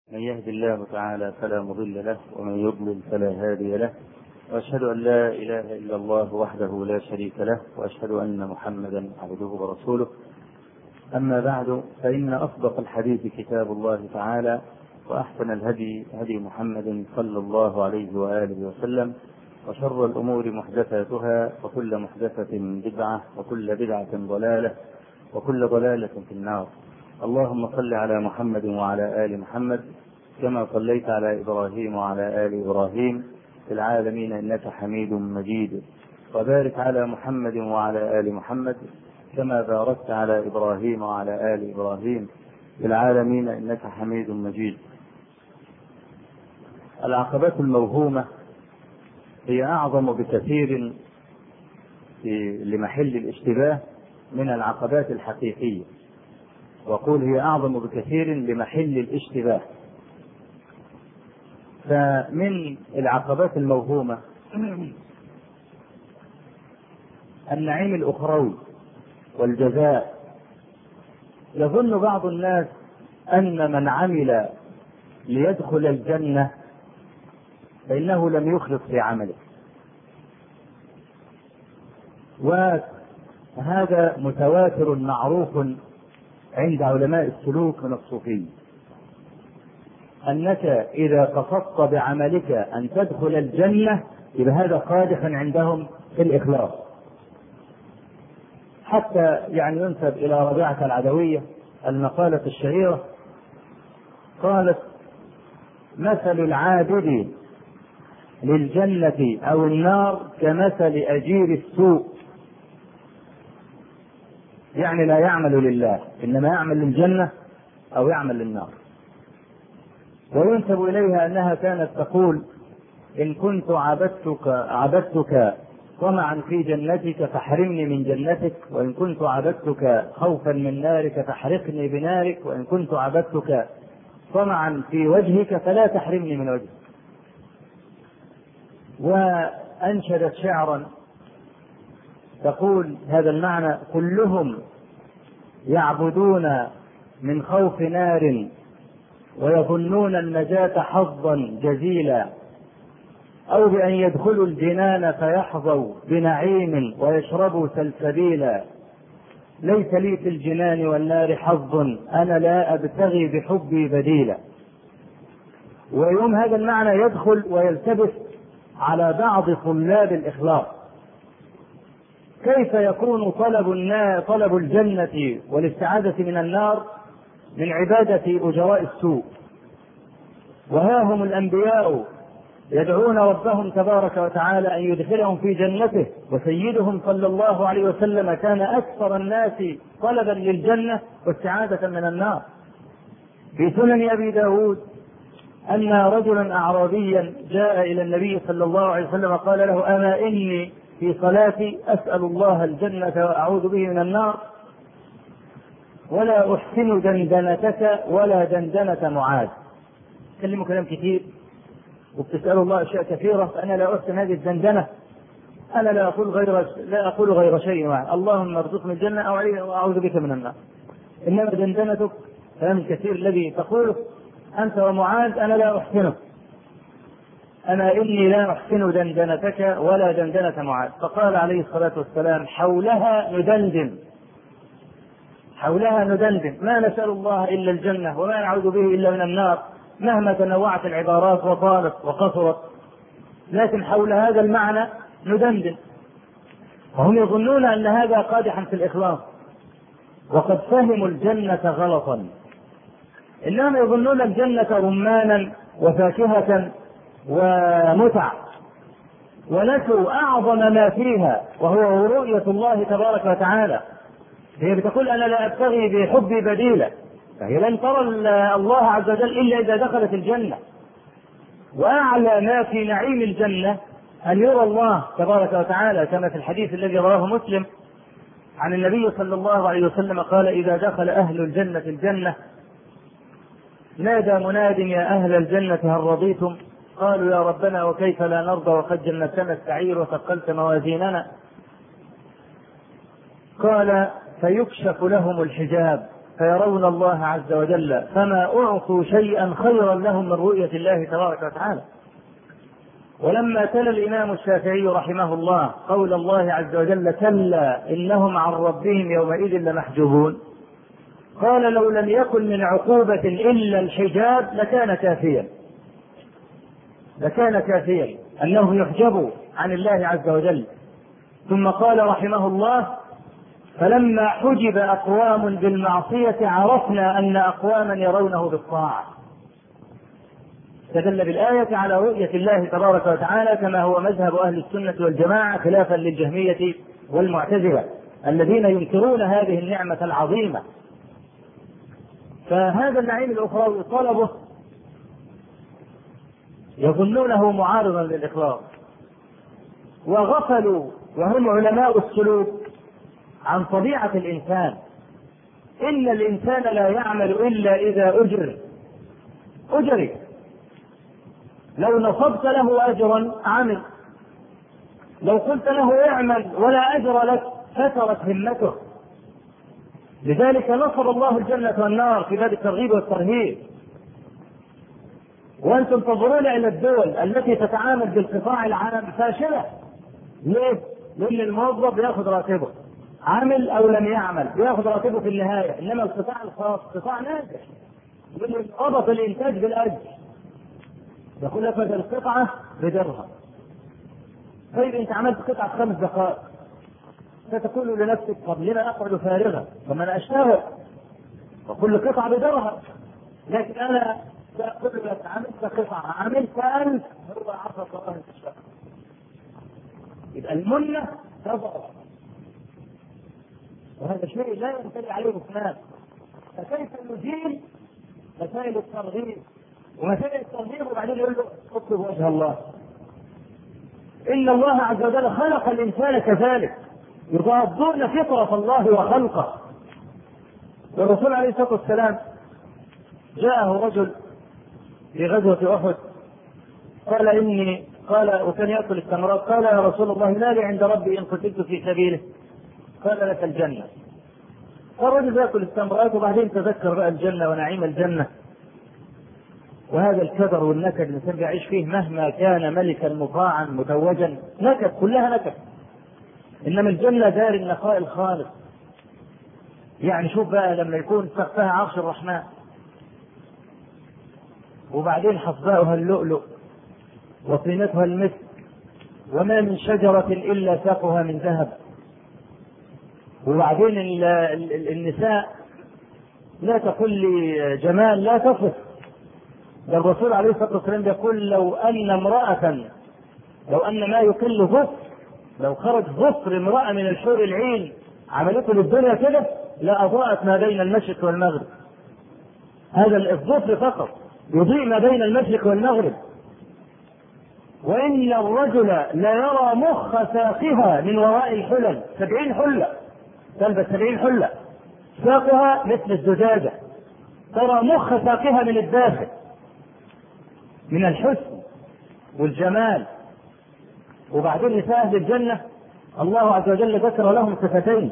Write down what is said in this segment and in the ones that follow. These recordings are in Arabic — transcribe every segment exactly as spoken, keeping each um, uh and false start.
من يهد الله تعالى فلا مضل له ومن يضلل فلا هادي له، وأشهد أن لا إله إلا الله وحده لا شريك له، وأشهد أن محمدا عبده ورسوله. أما بعد، فإن أصدق الحديث كتاب الله تعالى، وأحسن الهدي هدي محمد صلى الله عليه وآله وسلم، وشر الأمور محدثاتها، وكل محدثة بدعة، وكل بدعة ضلالة، وكل ضلالة في النار. اللهم صل على محمد وعلى آل محمد كما صليت على إبراهيم وعلى آل إبراهيم في العالمين إنك حميد مجيد، وبارك على محمد وعلى آل محمد كما باركت على إبراهيم وعلى آل إبراهيم في العالمين إنك حميد مجيد. العقبات الموهومة هي أعظم بكثير لمحل الاشتباه من العقبات الحقيقية، وقول هي أعظم بكثير لمحل الاشتباه. فمن العقبات الموهومة النعيم الأخروي والجزاء. يظن بعض الناس أن من عمل ليدخل الجنة فإنه لم يخلص في عمله، وهذا متواتر معروف عند علماء السلوك من الصوفية، أنك إذا قصدت بعملك أن تدخل الجنة يبقى هذا قادح عندهم في الإخلاص. حتى يعني ينسب إلى ربيعة العدوية المقالة الشهيرة، قالت: مثل العابد للجنة أو النار كمثل أجير السوء، يعني لا يعمل لله إنما يعمل للجنة أو يعمل للنار. وينسب إليها أنها كانت تقول: إن كنت عبدتك عبدتك طمعا في جنتك فاحرمني من جنتك، وإن كنت عبدتك خوفا من نارك فاحرقني بنارك، وإن كنت عبدتك طمعا في وجهك فلا تحرمني من وجهك. وأنشدت شعرا تقول هذا المعنى: كلهم يعبدون من خوف نار ويظنون النجاة حظا جزيلا، أو بأن يدخلوا الجنان فيحظوا بنعيم ويشربوا سلسبيلا. ليس لي في الجنان والنار حظ، أنا لا أبتغي بحبي بديلا. ويوم هذا المعنى يدخل ويلتبس على بعض طلاب الإخلاص. كيف يكون طلب النار طلب الجنة والاستعاذة من النار من عبادة أجراء السوء؟ وها هم الأنبياء يدعون ربهم تبارك وتعالى أن يدخلهم في جنته، وسيدهم صلى الله عليه وسلم كان أكثر الناس طلبا للجنة واستعاذة من النار. في سنن أبي داود أن رجلا أعرابيا جاء إلى النبي صلى الله عليه وسلم قال له: أما إني في صلاتي أسأل الله الجنة وأعوذ به من النار، ولا أحسن دندنتك ولا دندنة معاذ. تكلموا كلام كثير وبتسألوا الله أشياء كثيرة، فأنا لا أحسن هذه الدندنة، أنا لا أقول غير لا أقول غير شيء واحد: اللهم ارزقني الجنة أو أعوذ بك من النار. إنما دندنتك كلام الكثير الذي تقوله أنت ومعاذ أنا لا أحسنه، أنا إني لا أحسن دندنتك ولا دندنة معاذ. فقال عليه الصلاة والسلام: حولها ندندن، حولها ندندن، ما نسأل الله إلا الجنة وما نعوذ به إلا من النار، مهما تنوعت العبارات وطالت وقصرت، لكن حول هذا المعنى ندندن. وهم يظنون أن هذا قادحا في الإخلاص، وقد فهموا الجنة غلطا. إنهم يظنون الجنة رمانا وفاكهة ومتع، ونسوا أعظم ما فيها وهو رؤية الله تبارك وتعالى. هي بتقول: أنا لا أبتغي بحبي بديلا، فهي لن ترى الله عز وجل إلا إذا دخلت الجنة. وأعلى ما في نعيم الجنة أن يرى الله تبارك وتعالى، كما في الحديث الذي رواه مسلم عن النبي صلى الله عليه وسلم قال: إذا دخل أهل الجنة الجنة نادى مناد: يا أهل الجنة هل رضيتم؟ قالوا: يا ربنا وكيف لا نرضى وقد جنتنا السعير وثقلت موازيننا. قال: فيكشف لهم الحجاب فيرون الله عز وجل، فما أعطوا شيئا خيرا لهم من رؤية الله تبارك وتعالى. ولما تلا الإمام الشافعي رحمه الله قول الله عز وجل: كلا إنهم عن ربهم يومئذ لمحجوبون، قال: لو لم يكن من عقوبة إلا الحجاب لكان كافيا، لكان كافيا أنهم يحجبوا عن الله عز وجل. ثم قال رحمه الله: فلما حجب أقوام بالمعصية عرفنا أن أقواما يرونه بالطاعة. استدل بالآية على رؤية الله تبارك وتعالى كما هو مذهب أهل السنة والجماعة، خلافا للجهمية والمعتزلة الذين ينكرون هذه النعمة العظيمة. فهذا النعيم الأخروي طلبه يظنونه معارضا للإخلاص، وغفلوا وهم علماء السلوك عن طبيعة الإنسان. إن الإنسان لا يعمل إلا إذا أجر أجري. لو نصبت له أجرا عمل، لو قلت له اعمل ولا أجر لك فترت همته. لذلك نصب الله الجنة والنار في باب الترغيب والترهيب. وأنتم تنظرون إلى الدول التي تتعامل بالقطاع العام فاشلة. ليه؟ لأن الموظف يأخذ راتبه، عمل أو لم يعمل يأخذ راتبه في النهاية. إنما القطاع الخاص قطاع ناجح، لأن ربط الإنتاج بالأجر. يقول لك مثلا القطعة بدرهم. طيب أنت عملت قطعة خمس دقائق، فتقول لنفسك: طب لما أقعد فارغا؟ طب أنا أشتغل وكل قطعة بدرهم. لكن أنا سأقول لك: عملت قطعة، عملت ألف، هو عشر دقائق تشتغل. يبقى المنة تضغط، وهذا شيء لا ينبغي عليه الإسلام. فكيف نزيل مسائل الترغيب ومسائل الترغيب وبعدين يقول له اطلب وجه الله؟ إن الله عز وجل خلق الإنسان كذلك، يضادون فطرة الله وخلقه. والرسول عليه الصلاة والسلام جاءه رجل في غزوة أحد قال إني قال وكان يأكل التمرات، قال: يا رسول الله، ما لي عند ربي إن قتلت في سبيله؟ قال: لك الجنة. فالرجل يأكل التمرات وبعدين تذكر بقى الجنة ونعيم الجنة، وهذا الكدر والنكد اللي ترجع يعيش فيه مهما كان ملكا مطاعا متوجا، نكد، كلها نكد. إنما الجنة دار النقاء الخالص. يعني شوف بقى لما يكون سقفها عرش الرحمن، وبعدين حصباؤها اللؤلؤ وطينتها المسك، وما من شجرة إلا ساقها من ذهب. وبعدين النساء لا تقول لي جمال لا تصف. ده الرسول عليه الصلاة والسلام يقول: لو أن امرأة لو أن ما يقل ظفر، لو خرج ظفر امرأة من الحور العين عملته للدنيا كده لأضاءت ما بين المشرق والمغرب. هذا الظفر فقط يضيء ما بين المشرق والمغرب. وإن الرجل لا يرى مخ ساقها من وراء الحلل، سبعين حلة تلبس سبعين حلة، ساقها مثل الزجاجة، ترى مخ ساقها من الداخل من الحسن والجمال. وبعدين نساء أهل الجنة الله عز وجل ذكر لهم صفتين،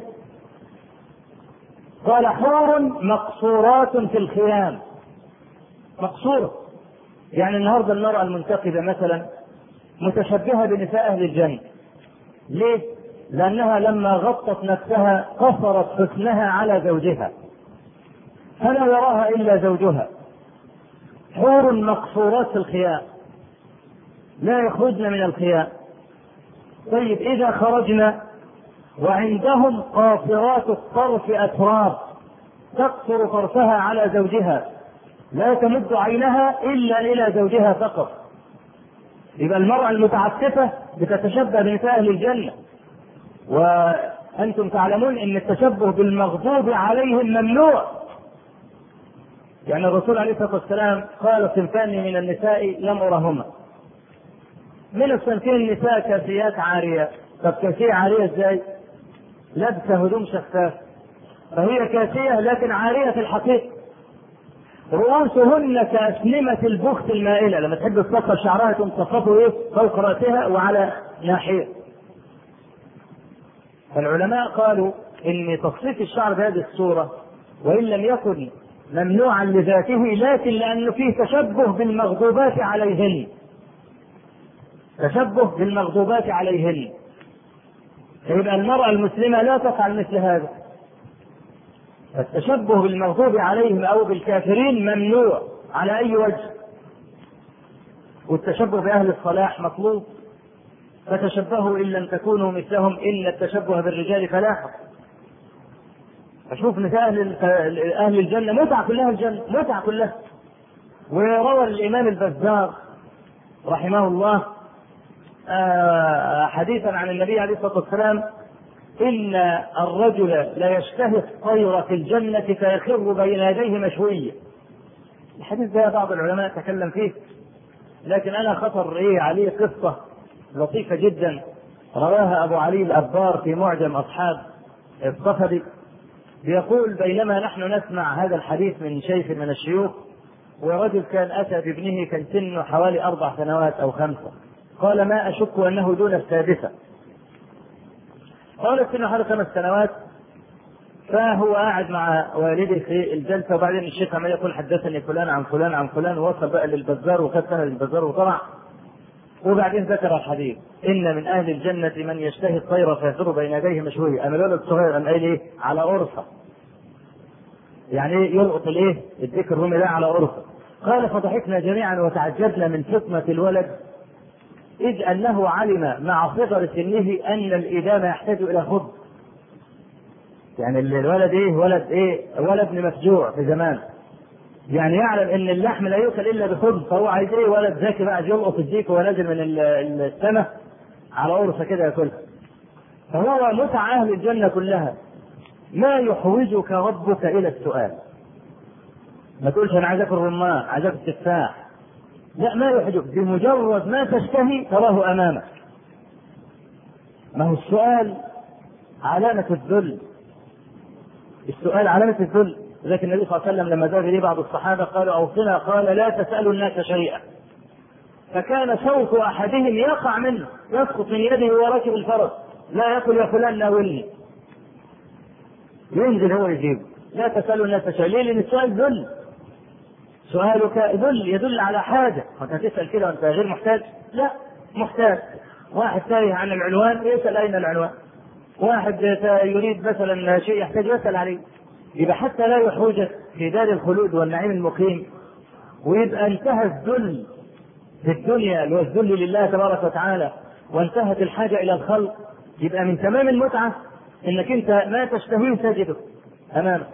قال: حور مقصورات في الخيام. مقصورة يعني النهارده المرأة المنتقبة مثلا متشبهة بنساء أهل الجنة. ليه؟ لأنها لما غطت نفسها قصرت حسنها على زوجها، فلا يراها إلا زوجها. حور مقصورات في الخيام، لا يخرجن من الخيام. طيب إذا خرجنا وعندهم قاصرات الطرف أتراب، تقصر طرفها على زوجها، لا تمد عينها إلا إلى زوجها فقط. يبقى المرأة المتعففة بتتشبه بنساء أهل الجنة. وأنتم تعلمون أن التشبه بالمغضوب عليهم ممنوع. يعني الرسول عليه الصلاة والسلام قال: صنفان من النساء لم أرهما. من الصنفين النساء كاسيات عاريات. طب كاسية عارية ازاي؟ لابسة هدوم شفاف، فهي كاسية لكن عارية في الحقيقة. رؤوسهن كأسنمة البخت المائلة، لما تحب تصفر شعرها تقوم تصفه ايه؟ فوق رأسها وعلى ناحية. فالعلماء قالوا ان تصفيف الشعر بهذه الصورة وإن لم يكن ممنوعا لذاته، لكن لأنه فيه تشبه بالمغضوبات عليهن، تشبه بالمغضوبات عليهن، فيبقى المرأة المسلمة لا تفعل مثل هذا. التشبه بالمغضوب عليهم أو بالكافرين ممنوع على أي وجه، والتشبه بأهل الصلاح مطلوب، فتشبهوا إن لم تكونوا مثلهم إن التشبه بالرجال فلاح. أشوف نساء أهل الجنة متعة كلها، الجنة متعة كلها. وروى الإمام البزار رحمه الله حديثا عن النبي عليه الصلاة والسلام: إن الرجل لا يشتهي الطير في الجنة فيخر بين يديه مشوية. الحديث ده بعض العلماء تكلم فيه، لكن أنا خطر إيه عليه قصة لطيفة جدا رواها أبو علي الأبار في معجم أصحاب الصفدي، بيقول: بينما نحن نسمع هذا الحديث من شيخ من الشيوخ، ورجل كان أتى بابنه كان سنه حوالي أربع سنوات أو خمسة، قال: ما أشك أنه دون السادسة. قال سنه حوالي خمس سنوات، فهو قاعد مع والده في الجلسة، وبعدين الشيخ عمال يقول: حدثني فلان عن فلان عن فلان، ووصل بقى للبزار وخد سنة للبزار وطلع، وبعدين ذكر الحديث: إن من أهل الجنة من يشتهي الطير فيخر بين يديه مشوية. أما الولد الصغير أم قال إيه؟ على أرصة، يعني يلقط الإيه؟ الذكر الرومي ده على أرصة. قال: فضحكنا جميعا وتعجبنا من فطنة الولد، إذ أنه علم مع صغر سنه أن الإدامة يحتاج إلى خبز. يعني الولد إيه؟ ولد إيه؟ ولد مفجوع في زمان، يعني يعلم ان اللحم لا يؤكل الا بخبز، فهو عايز ايه؟ ولد ذكي بقى يلقط الديك وهو نازل من السماء على قرصه كده ياكلها. فهو متع اهل الجنه كلها. ما يحوجك ربك الى السؤال. ما تقولش انا عايز اكل رمان، عايز اكل تفاح، لا، ما يحوجك، بمجرد ما تشتهي تراه امامك. ما هو السؤال علامه الذل، السؤال علامه الذل. لكن النبي صلى الله عليه وسلم لما ذهب اليه بعض الصحابه قالوا: اوصنا، قال: لا تسالوا الناس شيئا. فكان صوت احدهم يقع منه، يسقط من يده وهو راكب الفرس: لا يقل يا فلان ناولني، ينزل هو يجيب. لا تسالوا الناس شيئا. ليه؟ لان السؤال ذل، سؤالك ذل، يدل على حاجه. وانت تسال كده وانت غير محتاج؟ لا، محتاج. واحد تايه عن العنوان يسال اين العنوان، واحد يريد مثلا شيء يحتاج يسال عليه. يبقى حتى لا يحوجك في دار الخلود والنعيم المقيم، ويبقى انتهى الذل في الدنيا اللي هو الذل لله تبارك وتعالى، وانتهت الحاجة إلى الخلق. يبقى من تمام المتعة انك انت ما تشتهيه تجده امامك.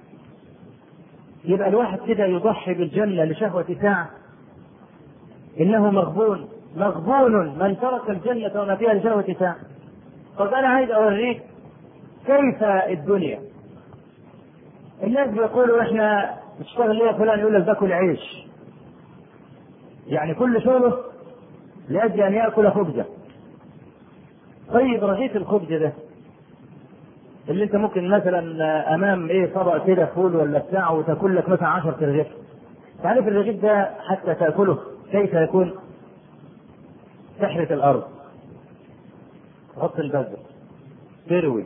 يبقى الواحد كده يضحي بالجنة لشهوة ساعة، انه مغبون، مغبون من ترك الجنة وما فيها لشهوة ساعة. طب انا عايز اوريك كيف الدنيا. الناس بيقولوا احنا نشتغل ليه فلان، يقول لك باكل عيش، يعني كل شغله لاجل ان ياكل خبزه. طيب رغيف الخبز ده اللي انت ممكن مثلا امام ايه طبق كده فول ولا بتاع وتاكل لك مثلا عشرة رغيف، تعرف الرغيف ده حتى تاكله كيف يكون؟ تحرث الارض، تحط البذر، تروي،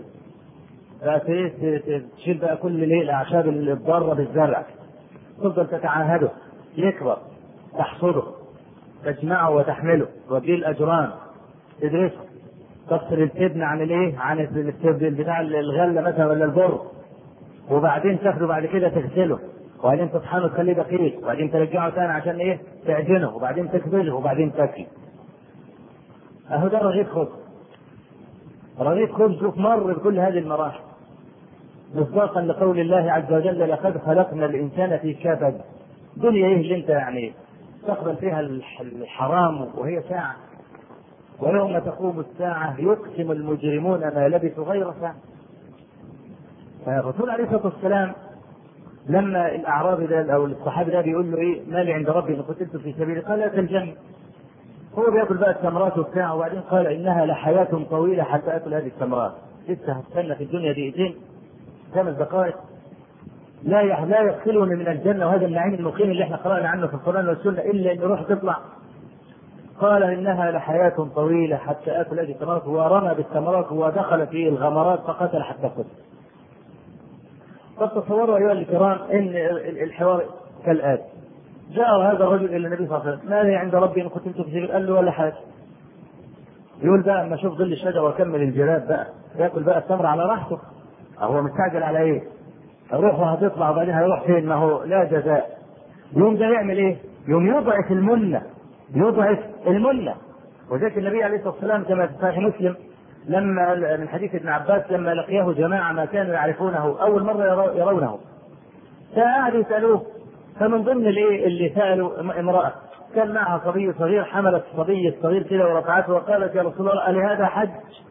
تشيل بقى كل ليه الاعشاب الضاره بالزرع، تفضل تتعاهده، يكبر، تحصده، تجمعه وتحمله، توديه الاجران، تدرسه، تفصل التبن عن الايه؟ عن التبن بتاع الغله مثلا ولا البر، وبعدين تاخده بعد كده تغسله، وبعدين تطحنه تخليه دقيق، وبعدين ترجعه ثاني عشان ايه؟ تعجنه، وبعدين تكبله، وبعدين تاكله. اهو ده رغيف خبز. رغيف خبز مر بكل هذه المراحل، مصداقا لقول الله عز وجل: لقد خلقنا الانسان في كبد. دنيا ايه اللي انت يعني تقبل فيها الحرام وهي ساعه، ويوم تقوم الساعه يقسم المجرمون ما لبثوا غير ساعه. فالرسول عليه الصلاه والسلام لما الاعرابي ده او الصحابي ده بيقول له: ايه مالي عند ربي ان قتلت في سبيله؟ قال: لا الجنه. هو بياكل بقى التمرات وبتاعه، وبعدين قال: انها لحياه طويله حتى اكل هذه التمرات. لسه هستنى في الدنيا دقيقتين، خمس دقائق، لا لا يدخلني من الجنه وهذا النعيم المقيم اللي احنا قرانا عنه في القران والسنه الا ان روح تطلع. قال: انها لحياه طويله حتى اكل هذه التمرات، ورمى بالتمرات ودخل في الغمرات فقتل حتى قتل. طب تصوروا أيها الكرام إن الحوار كالآتي: جاء هذا الرجل إلى النبي صلى الله عليه وسلم: ماذا عند ربي إن قتلت في سبيل؟ قال له: ولا حاجة. يقول بقى أما أشوف ظل الشجرة وأكمل الجلاد بقى، ياكل بقى التمر على راحته. هو مستعجل على إيه؟ أروح وهتطلع وبعدين هيروح فين؟ ما هو لا جزاء. يوم ده يعمل إيه؟ يوم يضعف المنة، يضعف المنة. وذلك النبي عليه الصلاة والسلام كما في صحيح مسلم لما من حديث ابن عباس لما لقيه جماعة ما كانوا يعرفونه أول مرة يرونه، فقعدوا يسألوه، فمن ضمن الايه اللي سألوا امرأة كان معها صبي صغير، حملت صبي صغير كده ورفعته وقالت: يا رسول الله ألهذا حج؟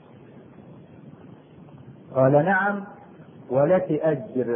قال: نعم ولك أجر.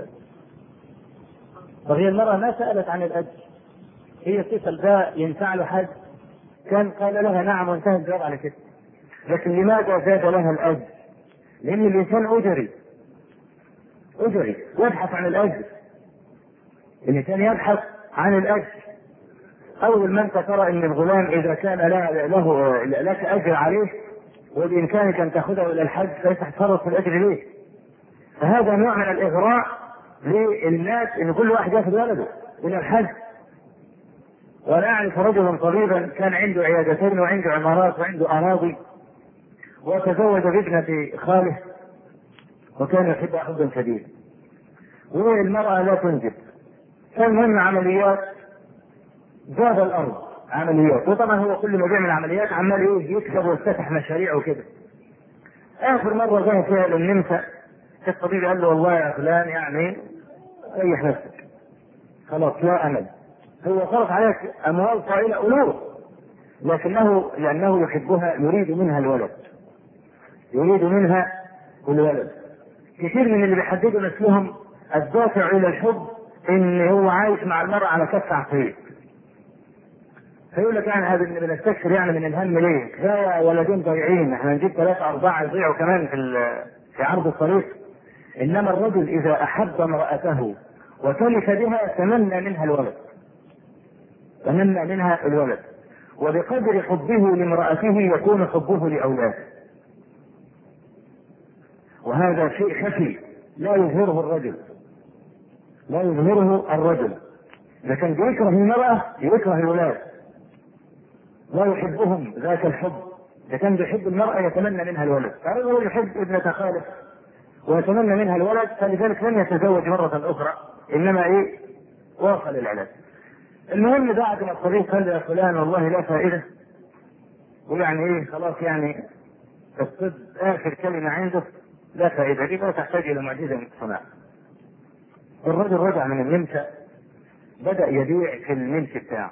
فهي المرأة ما سألت عن الأجر، هي تسأل ده ينفع له حج؟ كان قال لها نعم وانتهى الجواب على كده. لكن لماذا زاد لها الأجر؟ لأن الإنسان أجري أجري يبحث عن الأجر. الإنسان يبحث عن الأجر. أول ما أنت ترى أن الغلام إذا كان له, له لك أجر عليه وبإمكانك أن تأخذه إلى الحج فيتحصرف في الأجر ليه؟ فهذا نوع من الإغراء للناس أن كل واحد يأخذ ولده إلى الحج. وأنا أعرف رجلا طبيبا كان عنده عيادتين وعنده عمارات وعنده أراضي، وتزوج بابنة خاله وكان يحبها حبا شديدا، والمرأة لا تنجب. فالمهم عمليات زاد الأرض عمليات، وطبعا هو كل ما بيعمل عمليات عمال ايه يكسب ويفتح مشاريع وكده. آخر مرة ذهب فيها للنمسا الطبيب قال له: والله يا فلان يعني ريح نفسك خلاص لا أمل. هو صرف عليك أموال طائلة ألوف، لكنه لأنه يحبها يريد منها الولد، يريد منها الولد. كثير من اللي بيحددوا نفسهم الدافع إلى الحب إن هو عايش مع المرأة على كف عقيد، فيقول لك يعني هذا اللي بنستكثر يعني من الهم ليه؟ كفاية ولدين ضايعين، احنا نجيب ثلاثة أربعة يضيعوا كمان في في عرض الطريق. إنما الرجل إذا أحب امرأته وتلف بها تمنى منها الولد، تمنى منها الولد، وبقدر حبه لامرأته يكون حبه لأولاده. وهذا شيء خفي لا يظهره الرجل، لا يظهره الرجل. إذا كان بيكره المرأة يكره الأولاد، لا يحبهم ذاك الحب. إذا كان بيحب المرأة يتمنى منها الولد. فهو يحب ابنة خاله ويتمنى منها الولد، فلذلك لم يتزوج مرة أخرى، إنما إيه واصل العلاج. المهم بعد ما الطبيب قال: يا فلان والله لا فائدة، ويعني إيه خلاص يعني الطب آخر كلمة عنده لا فائدة، دي لا تحتاج إلى معجزة من الصناعة. الرجل رجع من النمسا بدأ يبيع في المنش بتاعه،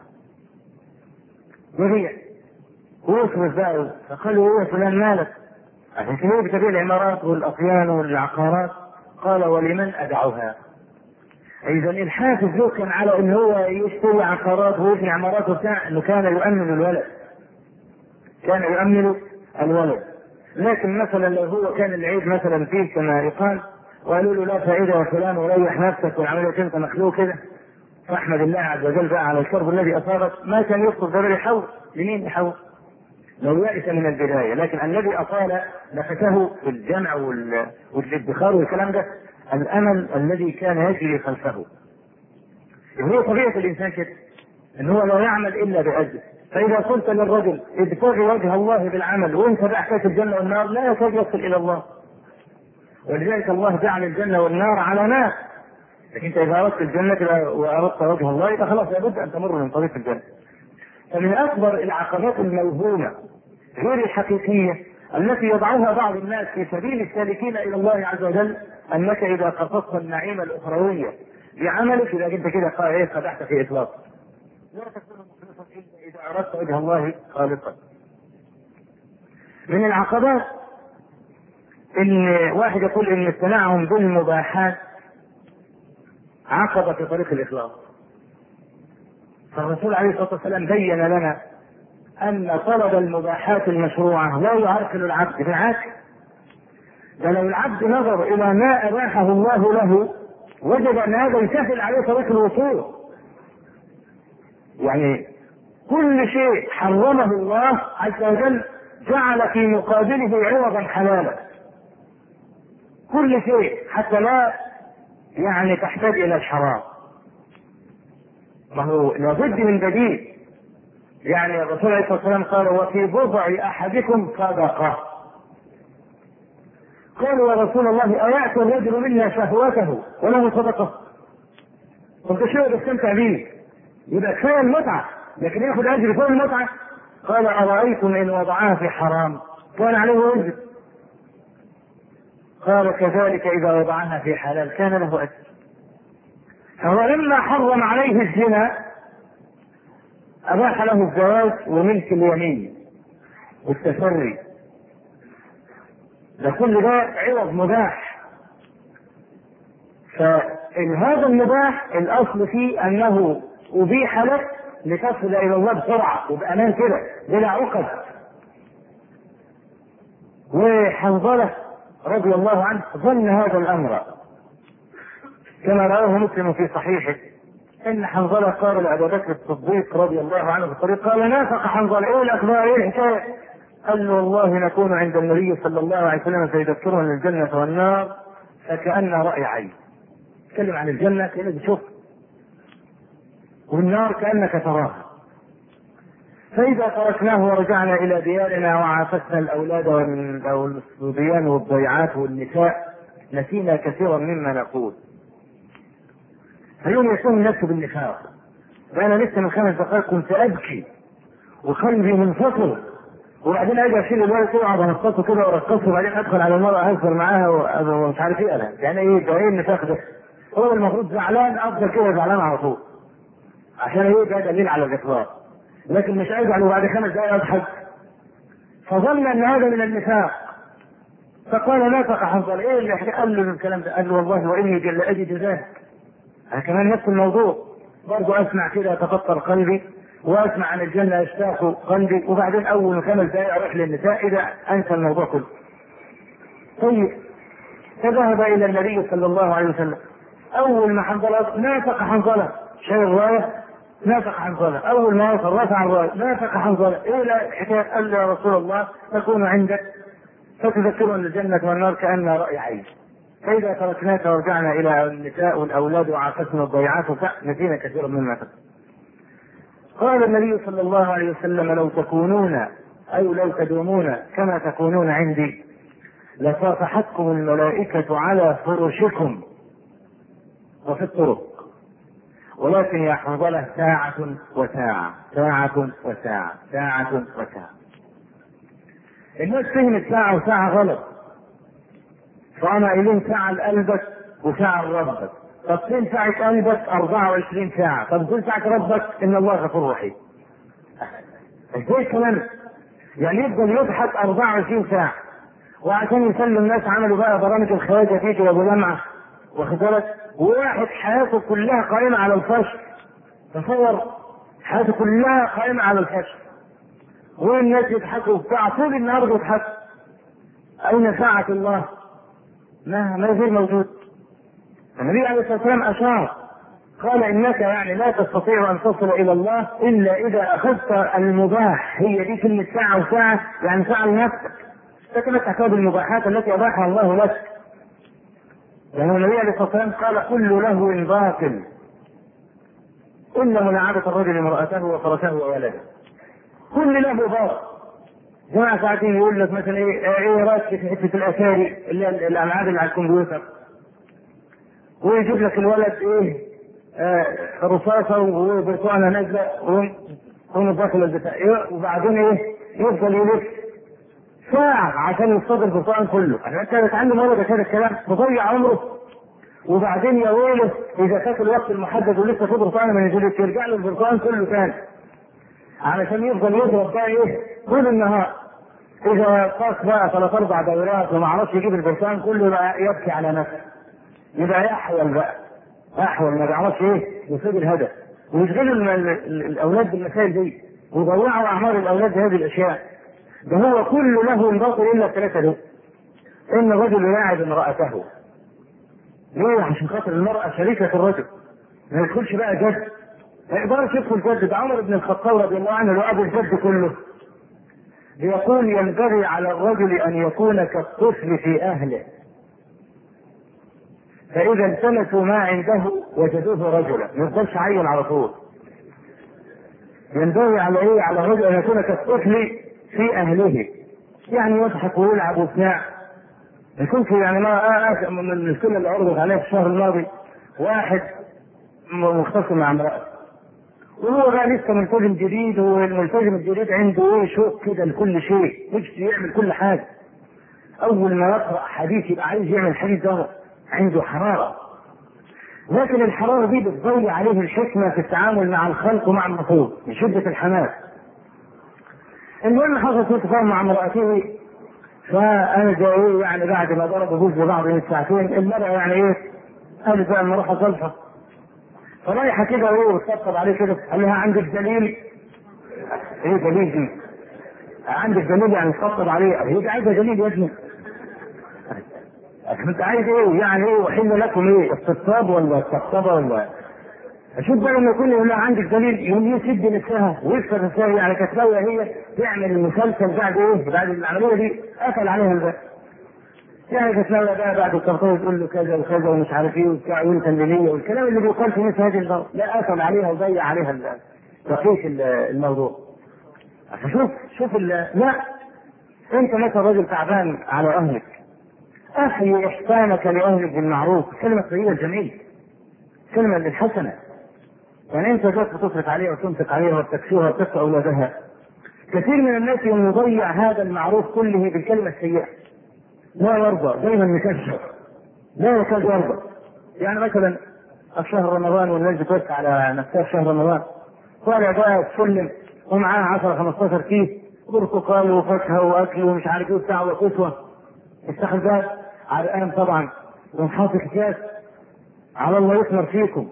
يبيع ويصرف بقى. فقالوا: هو فلان مالك؟ عشان كده بتبيع العمارات والأطيان والعقارات. قال: ولمن أدعوها؟ إذا الحافز له كان على إن هو يشتري عقارات ويبني عمارات وبتاع، إنه كان يؤمن الولد، كان يؤمن الولد. لكن مثلا لو هو كان العيب مثلا فيه كما يقال وقالوا له: لا فائدة يا فلان وريح نفسك والعملية انت مخلوق كده، فاحمد الله عز وجل بقى على الشرب الذي أصابك، ما كان يخطب ضرر يحول. لمين يحول؟ لو يأس من البداية. لكن الذي أطال نفسه في الجمع والادخار والكلام ده الأمل الذي كان يجري خلفه. هو طبيعة الإنسان كده، إن هو لا يعمل إلا بأجل. فإذا قلت للرجل ابتغي وجه الله بالعمل وانت بحثت الجنة والنار لا يكاد يصل إلى الله. ولذلك الله جعل الجنة والنار على ناس، لكن انت إذا أردت الجنة وأردت وجه الله يبقى خلاص لابد أن تمر من طريق الجنة. فمن أكبر العقبات الموهومة غير الحقيقية التي يضعها بعض الناس في سبيل السالكين إلى الله عز وجل أنك إذا قصصت النعيم الأخروية بعملك إذا كنت كده قائل قدحت في إطلاق، لا تكون مخلصا إلا إذا أردت وجه الله خالصا. من العقبات إن واحد يقول إن التنعم بالمباحات عقبة في طريق الإخلاص. فالرسول عليه الصلاة والسلام بين لنا أن طلب المباحات المشروعة لا يعرقل العبد، بالعكس ده لو العبد نظر إلى ما أباحه الله له وجد أن هذا يسهل عليه طريق الوصول. يعني كل شيء حرمه الله عز وجل جعل في مقابله عوضا حلالا، كل شيء، حتى لا يعني تحتاج الى الحرام، ما هو لابد من بديل. يعني الرسول عليه الصلاه والسلام قال وفي بضع احدكم صدقه. قالوا يا رسول الله ايأتي الرجل منا شهوته وله صدقه؟ قلت شو بستمتع به؟ يبقى كفايه المتعه، لكن ياخذ اجر فوق المتعه؟ قال ارايتم ان وضعها في حرام كان عليه وزر، قال كذلك اذا وضعها في حلال كان له اجر. فهو لما حرم عليه الزنا اباح له الزواج وملك اليمين والتسري، ده كل ده عوض مباح. فهذا المباح الاصل فيه انه ابيح لك لتصل الى الله بسرعه وبامان كده بلا عقد. وحنظله رضي الله عنه ظن هذا الامر كما رواه مسلم في صحيحه ان حنظله قال لابي بكر الصديق رضي الله عنه في الطريق، قال نافق حنظله ايه الاخبار ايه الحكايه؟ قال له والله نكون عند النبي صلى الله عليه وسلم فيذكرنا الجنه والنار فكأن رأي عين. تكلم عن الجنه كأنك تشوف، والنار كأنك تراها. فإذا تركناه ورجعنا إلى ديارنا وعافسنا الأولاد والصبيان والضيعات والنساء نسينا كثيرا مما نقول. اليوم يكون الناس بالنفاق. وأنا لسه من خمس دقائق كنت أبكي وقلبي منفصل، وبعدين أجي أشيل الولد كده وأقعد أنقصه كده وأرقصه، وبعدين أدخل على المرأة أهزر معاها ومش عارف إيه. أنا يعني إيه ده؟ إيه النفاق ده؟ هو المفروض زعلان أفضل كده زعلان على طول عشان إيه؟ ده دليل على الإقرار، لكن مش أزعل وبعد خمس دقائق أضحك. فظن أن هذا من النفاق فقال نافق حنظله ايه اللي قال له الكلام ده؟ قال له والله واني جل اجد ذلك. انا كمان نفس الموضوع برضه اسمع كده يتفطر قلبي، واسمع عن الجنه يشتاق قلبي، وبعدين اول خمس دقائق اروح للنساء اذا انسى الموضوع كله. طيب فذهب الى النبي صلى الله عليه وسلم. اول ما حنظله نافق حنظله، شايف الروايه؟ نافق حنظله اول ما وصل رفع الرايه نافق حنظله ايه لا الحكايه؟ قال له يا رسول الله نكون عندك فتذكرنا الجنه والنار كأن رأي عين، فإذا تركناك ورجعنا إلى النساء والأولاد وعافسنا الضيعات نسينا كثيرا مما فات. قال النبي صلى الله عليه وسلم لو تكونون أو لو تدومون كما تكونون عندي لصافحتكم الملائكة على فرشكم وفي الطرق، ولكن يا حنظلة ساعة وساعة ساعة وساعة ساعة وساعة. الناس فهمت ساعة وساعة غلط، فأنا إلين ساعة لقلبك وساعة لربك. طب فين ساعة قلبك؟ أربعة وعشرين ساعة. طب فين ساعة ربك؟ إن الله غفور رحيم. ازاي الكلام؟ يعني يفضل يضحك أربعة وعشرين ساعة، وعشان يسلم الناس عملوا بقى برامج الخواجة فيك وابو لمعة واخد بالك، وواحد حياته كلها قائمة على الفشل. تصور حياته كلها قائمة على الفشل، والناس يضحكوا بتاع طول النهار بيضحكوا. أين ساعة الله؟ ما ما غير موجود. النبي عليه الصلاة والسلام أشار قال إنك يعني لا تستطيع أن تصل إلى الله إلا إذا أخذت المباح. هي دي كلمة ساعة وساعة، يعني ساعة لنفسك تتمتع بالمباحات التي أباحها الله لك. لأن النبي عليه الصلاة والسلام قال كل لهو باطل إلا ملاعبة الرجل امرأته وفرسه وولده. كل لهو باطل. جماعة ساعتين يقول لك مثلا ايه ايه رايك في حته الاتاري اللي هي الالعاب اللي على الكمبيوتر، ويجيب لك الولد ايه آه رصاصه وبرتقانه نازله ونضاف البتاع إيه، وبعدين ايه يفضل يلف ساعه عشان يصطاد البرتقان كله. عشان كده اتعلم ولد كده الكلام تضيع عمره، وبعدين يا ويله اذا فات الوقت المحدد ولسه في برتقانه ما نزلتش يرجع له البرتقان كله ثاني علشان يفضل يضرب بقى ايه طول النهار. اذا قاس بقى ثلاث اربع دورات وما عرفش يجيب البرتقال كله بقى يبكي على نفسه، يبقى يحول بقى احول ما بيعرفش ايه يصيب الهدف، ويشغلوا الاولاد بالمسائل دي ويضيعوا اعمار الاولاد بهذه الاشياء. ده هو كل له باطل الا الثلاثه دول. ان الرجل يلاعب امراته ليه؟ عشان خاطر المراه شريكه الرجل، ما يدخلش بقى جد، ما يقدرش يدخل جد. ده عمر بن الخطاب رضي الله عنه لو ابو الجد كله بيقول ينبغي على الرجل ان يكون كالطفل في اهله، فإذا التمسوا ما عنده وجدوه رجلا، ما يفضلش عين على طول. ينبغي على ايه؟ على الرجل ان يكون كالطفل في اهله، يعني يضحك ويلعب وبتاع. يكون في يعني ما من المشكله اللي عرضت عليه في الشهر الماضي، واحد مختصم مع امرأة، وهو بقى لسه ملتزم جديد، والملتزم الجديد عنده ايه؟ شوق كده لكل شيء، نفسه يعمل كل حاجه. اول ما يقرأ حديث يبقى عايز يعمل الحديث ده، عنده حرارة، لكن الحرارة دي بتضيع عليه الحكمة في التعامل مع الخلق ومع المفروض من شدة الحماس. المهم حصل في اتفاق مع امرأته، فأنا جاي يعني بعد ما ضربوا بوز لبعض من ساعتين، المرأة يعني ايه؟ قالت بقى اما اروح اصلحه، فرايحة كده ايه وتطبطب عليه كده، قال لها عندك دليل؟ ايه دليل دي؟ عندك دليل يعني تطبطب عليه؟ هي دي عايزة دليل يا ابني؟ انت عايز ايه يعني؟ ايه وحل لكم ايه؟ الطبطاب ولا الطبطبه ولا؟ اشوف بقى لما يكون يقول لها عندك دليل، يوم يسد نفسها ويكسر نفسها، يعني كانت ناويه هي تعمل المسلسل بعد ايه؟ بعد العمليه دي قفل عليها الباب. يعني كانت ناويه بقى بعد الطبطبه تقول له كذا وكذا ومش عارف ايه وبتاع وانت اللي ليا والكلام اللي بيقال في مثل هذه الدور، لا قفل عليها وضيع عليها دقيق الموضوع. فشوف شوف لا، انت مثلا راجل تعبان على اهلك، أحيي إحسانك لأهلك بالمعروف، كلمة طيبة جميلة، كلمة للحسنة. يعني أنت جات بتصرف عليها وتنفق عليها وتكسوها وتكسو أولادها. كثير من الناس يضيع هذا المعروف كله بالكلمة السيئة، لا يرضى، دائما مكشر، لا يكاد يرضى. يعني مثلا في شهر رمضان والناس بتوسع على نفسها في شهر رمضان، طالع بقى تسلم ومعاه عشرة خمستاشر كيس برتقال وفاكهة وأكل ومش عارف إيه وبتاع وقسوة، استخدم بقى عرقان طبعا ونحاطط كاس، على الله يثمر فيكم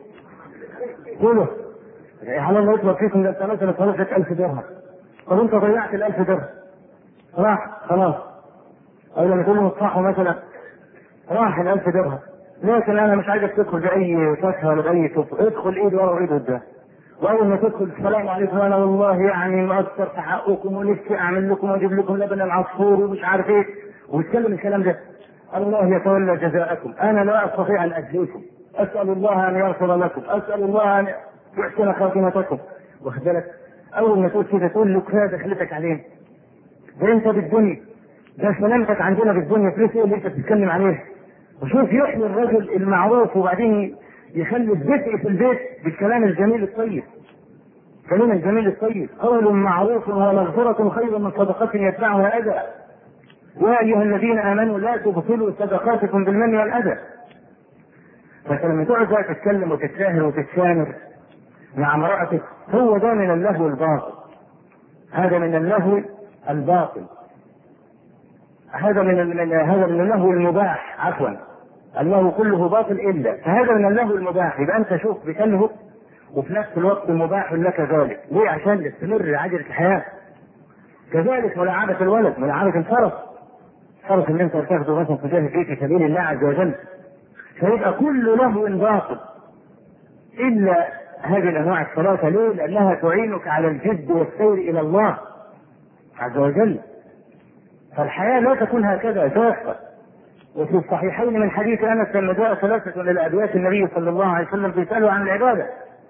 قولوا على الله يثمر فيكم، ده انت مثلا صرفت ألف درهم، طب انت ضيعت الألف درهم راح خلاص، او لما تقول مصلحه مثلا راح الألف درهم، لكن انا مش عايزك تدخل باي فاكهه ولا باي كفر، ادخل ايد ورا وايد قدام، واول ما تدخل السلام عليكم انا والله يعني مقصر في حقكم ونفسي اعمل لكم واجيب لكم لبن العصفور ومش عارف ايه، ويتكلم الكلام ده، الله يتولى جزاءكم، انا لا استطيع ان اجزيكم، اسال الله ان يغفر لكم، اسال الله ان يحسن خاتمتكم، واخد بالك؟ اول ما تقول كده تقول له كفايه دخلتك علينا، ده انت بالدنيا، ده سلامتك عندنا بالدنيا، فلوس ايه اللي انت بتتكلم عليه؟ وشوف يحيي الرجل المعروف وبعدين يخلي الدفء في البيت بالكلام الجميل الطيب، كلام الجميل الطيب، قول معروف ومغفرة خير من صدقة يتبعها أذى، يا أيها الذين آمنوا لا تبطلوا صدقاتكم بالمن والأذى. فلما تقعد بقى تتكلم وتتساهل وتتشامر مع امرأتك، هو ده من اللهو الباطل، هذا من اللهو الباطل، هذا من من هذا من اللهو المباح، عفوا اللهو كله باطل إلا فهذا من اللهو المباح. يبقى أنت شوف بتلهو وفي نفس الوقت مباح لك ذلك، ليه؟ عشان تستمر عجلة الحياة. كذلك ملاعبة الولد، ملاعبة الفرس، فرس اللي انت تاخده مثلا تجاهد فيه في سبيل الله عز وجل، فيبقى كل لهو باطل الا هذه الانواع الثلاثه. ليه؟ لانها تعينك على الجد والسير الى الله عز وجل. فالحياه لا تكون هكذا جافه. وفي الصحيحين من حديث انس لما جاء ثلاثه الى ابيات النبي صلى الله عليه وسلم بيسالوا عن العباده،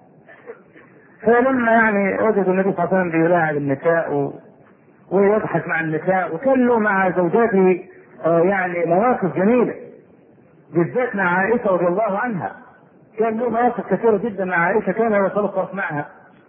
فلما يعني وجدوا النبي صلى الله عليه وسلم بيلاعب النساء و... ويضحك مع النساء، وكان له مع زوجاته آه يعني مواقف جميله، بالذات مع عائشه رضي الله عنها، كان له مواقف كثيره جدا مع عائشه كان يتلطف معها.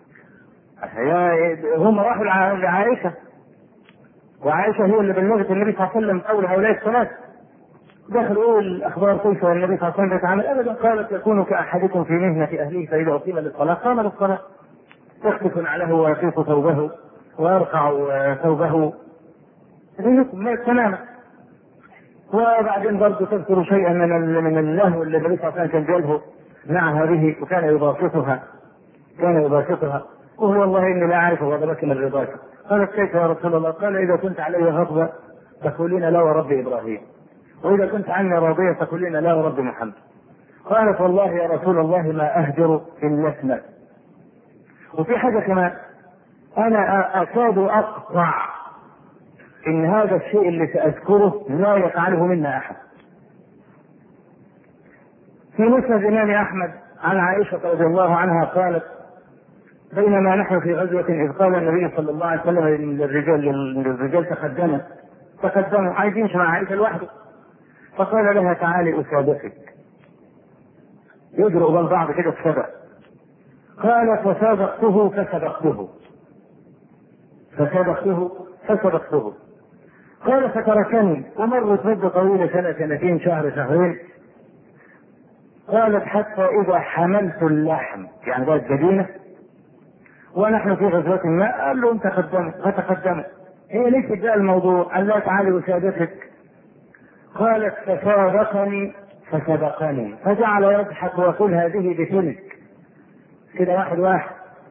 هم راحوا لعائشه، وعائشه هي اللي بلغت النبي صلى الله عليه وسلم قول هؤلاء الثلاث، دخلوا يقول الاخبار كيف النبي صلى الله عليه وسلم يتعامل، ابدا قالت يكون كاحدكم في مهنه اهله فاذا اقيم للصلاه قام للصلاه، يخطف نعله ويطيق ثوبه ويرقع ثوبه تماما. وبعدين برضه تذكر شيئا من من اللهو اللي النبي صلى الله عليه وسلم كان جاله مع هذه، وكان يباسطها كان يباسطها وهو والله اني لا اعرف غضبك من رضاك. قالت كيف يا رسول الله؟ قال اذا كنت علي غضبا تقولين لا ورب ابراهيم، واذا كنت عني راضيه تقولين لا ورب محمد. قالت والله يا رسول الله ما اهجر الا اسمك. وفي حاجه كمان، انا اكاد اقطع ان هذا الشيء اللي ساذكره لا يفعله منا احد. في مسند الإمام أحمد عن عائشة رضي الله عنها قالت: بينما نحن في غزوة إذ قال النبي صلى الله عليه وسلم للرجال للرجال تقدموا تقدموا عايزين مع عائشة لوحده، فقال لها: تعالي أسابقك. يجرؤوا بين بعض كده السبق. قالت: فسابقته فسبقته فسبقته فسبقته قال: فتركني ومرت مدة طويلة، سنة سنتين شهر شهرين. قالت: حتى إذا حملت اللحم، يعني بقت جدينة ونحن في غزوة ما، قال لهم تقدموا فتقدموا. هي ليش جاء الموضوع؟ قال لها: تعالي أسابقك. قالت: فسابقني فسبقني، فجعل يضحك ويقول: هذه بتلك، كده واحد واحد،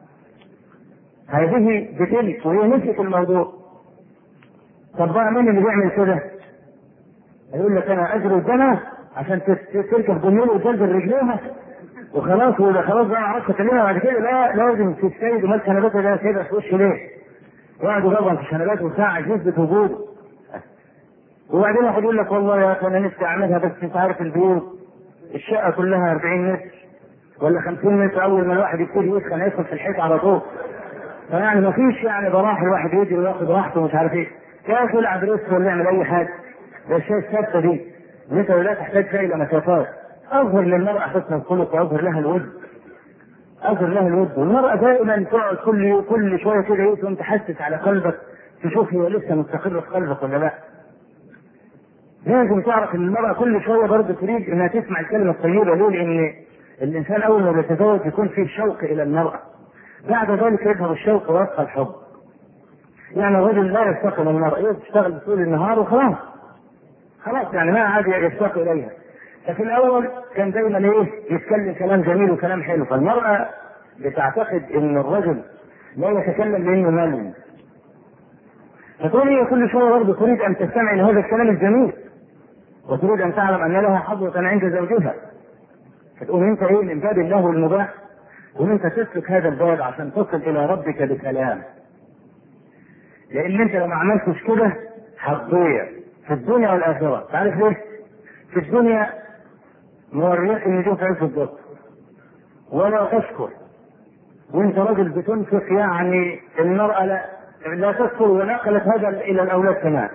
هذه بتلك، وهي نسيت الموضوع. طب بقى مين اللي بيعمل كده؟ يقول لك: انا اجري الجنة عشان تركب جميل وتنزل رجليها وخلاص، ولا خلاص بقى ما اعرفش اكلمها بعد كده. لا، لازم تستند ومال شنباتها ده كده في وش ليه؟ يقعدوا يضربوا في شنبات وساعة يثبت وجوده. وبعدين واحد يقول لك: والله يا اخي انا نفسي اعملها، بس انت عارف البيوت الشقة كلها أربعين متر ولا خمسين متر، اول ما الواحد يبتدي يسخن يدخل في الحيط على طول، فيعني ما فيش يعني براح الواحد يجي وياخد راحته ومش عارف ايه. يا اخي العب ريس ولا يعمل اي حاجه. ده الشيء الثابته دي ان انت لا تحتاج شيء الى مسافات. اظهر للمراه حسن الخلق واظهر لها الود، اظهر لها الود. والمراه دائما تقعد كل كل شويه كده يقوم تحسس على قلبك، تشوف هي لسه مستقره في قلبك ولا لا. لازم تعرف ان المراه كل شويه برضه تريد انها تسمع الكلمه الطيبه. ليه؟ لان الانسان اول ما بيتزوج يكون فيه شوق الى المراه، بعد ذلك يظهر الشوق ويبقى الحب. يعني الرجل لا يشتاق الى المرأة، هي تشتغل طول النهار وخلاص، خلاص يعني ما عاد يشتاق اليها. ففي الاول كان دايما ايه؟ يتكلم كلام جميل وكلام حلو، فالمرأة بتعتقد ان الرجل لا يتكلم لانه مال، فتقول هي كل شويه برضه تريد ان تستمع لهذا الكلام الجميل، وتريد ان تعلم ان لها حظوة عند زوجها. فتقول انت ايه؟ من باب الله المباح، وانت تسلك هذا الباب عشان تصل الى ربك بسلام. لان انت لو ما عملتش كده هتضيع في الدنيا والاخره. تعرف ليه؟ في الدنيا موريك ان دي في عز الضغط ولا تشكر، وانت راجل بتنفق، يعني المراه لا لا تشكر، ونقلت هذا الى الاولاد كمان.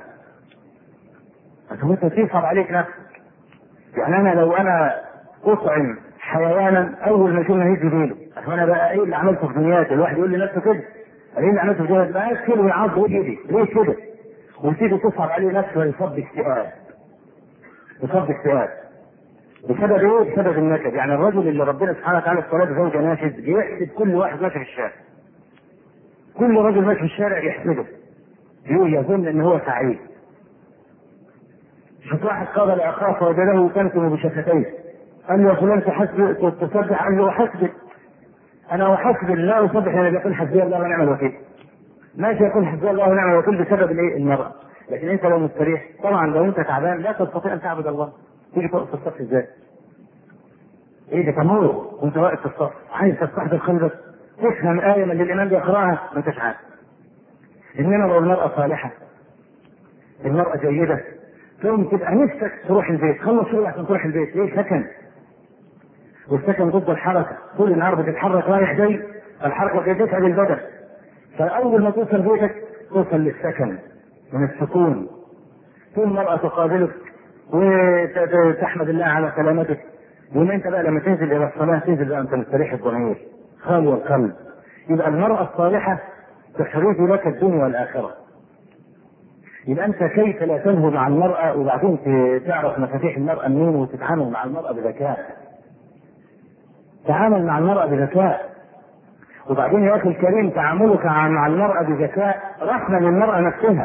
انت تصعب عليك نفسك. يعني انا لو انا اطعم حيوانا اول ما يشوفنا يجي له، انا بقى ايه اللي عملته في دنياتي؟ الواحد يقول لنفسه كده، ايه اللي عملته في دنياتي؟ بقى يكسر ويعض ويجري ليه كده؟ وتيجي تصعب عليه نفسه ويصاب باكتئاب، يصاب باكتئاب بسبب ايه؟ بسبب النكد. يعني الرجل اللي ربنا سبحانه وتعالى افترض زوجة ناشد يحسد كل واحد ماشي في الشارع، كل رجل ماشي في الشارع يحسده، يظن ان هو سعيد. شوف واحد قابل اخاه فوجده تنتم بشفتيه، قال له: يا فلان تحسب تسبح؟ قال له: احسبك، انا احسب لا اسبح الا يقول حسبي الله ونعم الوكيل. ماشي يقول حسبي الله ونعم الوكيل بسبب الايه؟ المرأة. لكن انت لو مستريح، طبعا لو انت تعبان لا تستطيع ان تعبد الله، تيجي تقف في الصف ازاي؟ ايه ده تمور وانت واقف في الصف عايز تستحضر قلبك تفهم آية من اللي الإمام بيقرأها ما انتش عارف. انما لو المرأة صالحة، المرأة جيدة، تقوم تبقى نفسك تروح البيت، خلص شغل عشان تروح البيت. ليه؟ سكن، والسكن ضد الحركة، طول النهار بتتحرك رايح جاي، الحركة بتتعب البدن. فأول ما توصل بيتك توصل للسكن من السكون، ثم المرأة تقابلك وتحمد الله على سلامتك. وما انت بقى لما تنزل الى الصلاة تنزل بقى انت مستريح الضمير خالي القلب. يبقى المرأة الصالحة تحرز لك الدنيا والآخرة. يبقى انت كيف لا تنهو مع المرأة وبعدين تعرف مفاتيح المرأة منين وتتعامل مع المرأة بذكاء. تعامل مع المرأة بذكاء. وبعدين يا اخي الكريم تعاملك مع المرأة بذكاء رحمة للمرأة نفسها،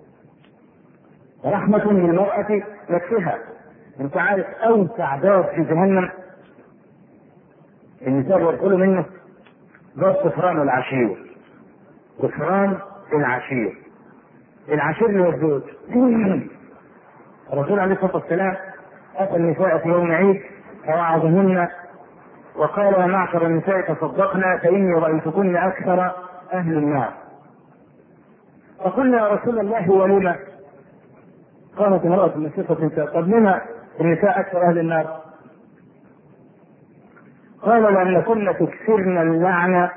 رحمة للمرأة نفسها. انت عارف اوسع باب في جهنم النساء يدخلوا منه باب كفران العشير. كفران العشير، العشير اللي هو الزوج. الرسول عليه الصلاة والسلام أتى النساء في يوم عيد فوعظهن وقال: يا معشر النساء تصدقنا فإني رأيتكن أكثر أهل النار. فقلنا: يا رسول الله ولما؟ قالت امرأة من صفة النساء: طب لما النساء أكثر أهل النار؟ قال لأنكن تكثرن اللعنة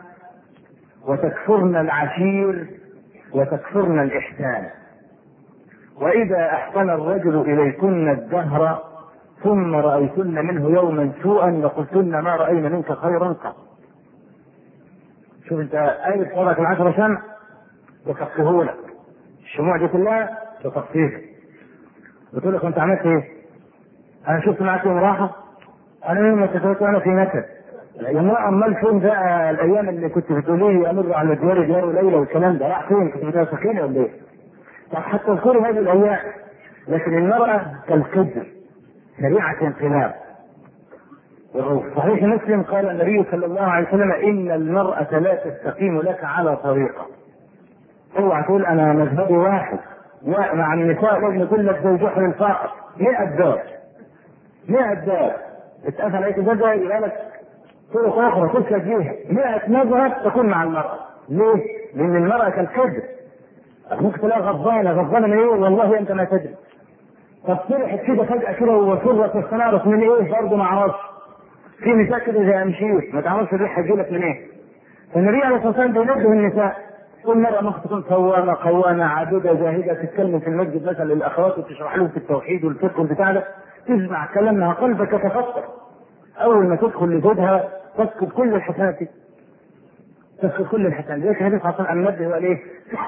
وتكفرن العشير وتكفرن الإحسان، وإذا أحسن الرجل إليكن الدهر ثم رأيتن منه يوما سوءا لقلتن ما رأينا منك خيرا قط. شوف انت آية صدق العشر شمع يكفهولك، الشموع دي كلها تكفيها، بتقول لك انت عملت ايه؟ انا شفت معاك يوم راحه، انا يوم اتفقت وانا في نكد. يا امال فين بقى الايام اللي كنت بتقولي امر على الديار ديار وليله والكلام ده؟ راح فين؟ كنت بتسخيني ولا ايه؟ طب حتى تذكري هذه الايام. لكن المراه كالقدر سريعه انقلاب. وفي صحيح مسلم قال النبي صلى الله عليه وسلم ان المراه لا تستقيم لك على طريقه. اوعى تقول انا مذهبي واحد مع النساء لازم يقول لك زي جحر الفقر مئة دار مئة دار اتقفل عليك ده يبقى لك طرق اخرى تسلك بيها مئة مذهب تكون مع المراه. ليه؟ لان المراه كالقدر ممكن تلاقي غضبانه غضبانه من ايه؟ والله انت ما تدري. طب طلعت كده فجاه كده وسرت واستنارت من ايه؟ برضه ما اعرفش. في نساء كده زي امشيوت ما تعرفش الريحه هتجيلك من ايه. فالنبي عليه الصلاه والسلام بينبه النساء كل مرة ممكن تكون صوامة قوامة عابدة زاهدة تتكلم في المسجد مثلا للأخوات وتشرح لهم في التوحيد والفقه بتاع ده، تسمع كلامها قلبك يتفطر. أول ما تدخل لزوجها تسكت كل الحسنات دي. تسكت كل الحسنات. ليش النبي صلى الله عليه وسلم نبه وقال إيه؟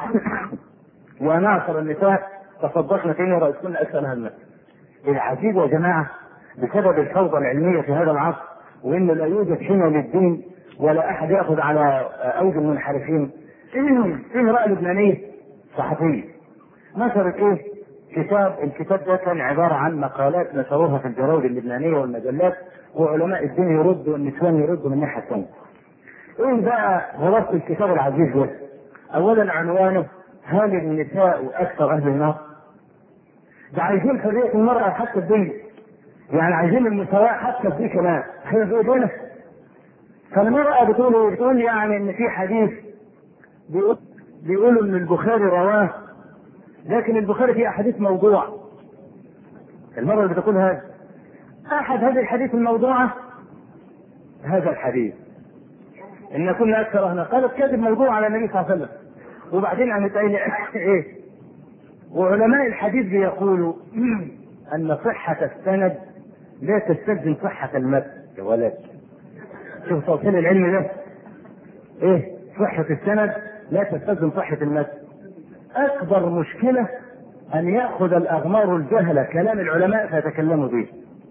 وناصر النساء تصدقن فين ورأسكن أكثر همة. العجيب يا جماعة بسبب الفوضى العلمية في هذا العصر وإنه لا يوجد حمى للدين ولا أحد يأخذ على أوجه المنحرفين. في امرأة لبنانية صحفية نشرت ايه؟ كتاب. الكتاب ده كان عبارة عن مقالات نشروها في الجرايد اللبنانية والمجلات وعلماء الدين يردوا والنسوان يردوا من الناحية الثانية. ايه بقى غرض الكتاب العزيز ده؟ اولا عنوانه هل النساء اكثر اهل النار؟ ده عايزين حرية المرأة حتى الدين، يعني عايزين المساواة حتى الدين كمان. احنا في ايدينا. فالمرأة بتقول بتقول يعني ان في حديث بيقول بيقولوا ان البخاري رواه، لكن البخاري فيه احاديث موضوع. المرة اللي بتقول هذا احد هذه الحديث الموضوعة هذا الحديث ان كنا اكثر هنا قالت كذب موضوع على النبي صلى الله عليه وسلم. وبعدين قامت قايله ايه؟ وعلماء الحديث بيقولوا ان صحة السند لا تستلزم صحة المتن. يا ولد شوف توصيل العلم ده ايه؟ صحة السند لا تستلزم صحة المتن. اكبر مشكلة ان يأخذ الاغمار الجهلة كلام العلماء فيتكلموا به.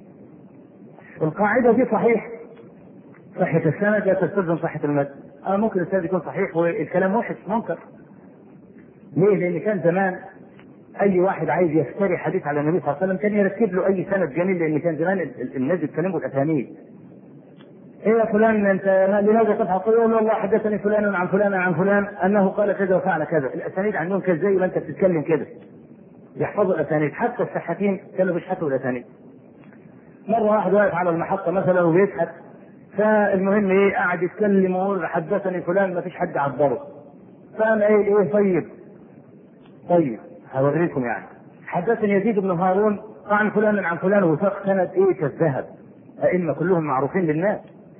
القاعدة دي صحيح، صحة السند لا تستلزم صحة المتن. اه ممكن السند يكون صحيح والكلام وحش منكر. ليه؟ لان كان زمان اي واحد عايز يفتري حديث على النبي صلى الله عليه وسلم كان يركب له اي سند جميل، لان كان زمان الناس بيتكلموا الاسانيد. ايه يا فلان انت لماذا تفعل؟ يقول والله حدثني فلان عن فلان عن فلان انه قال كذا وفعل كذا. الاسانيد عندهم كذا زي ما انت بتتكلم كده، يحفظوا الاسانيد. حتى السحاتين كانوا بيشحتوا الاسانيد. مره واحد واقف على المحطه مثلا وبيشحت، فالمهم ايه قاعد يتكلم ويقول حدثني فلان ما فيش حد عبره. فقام ايه ايه طيب طيب هوريكم يعني حدثني يزيد بن هارون عن فلان عن فلان وساق سند ايه كالذهب. ائمه كلهم معروفين للناس.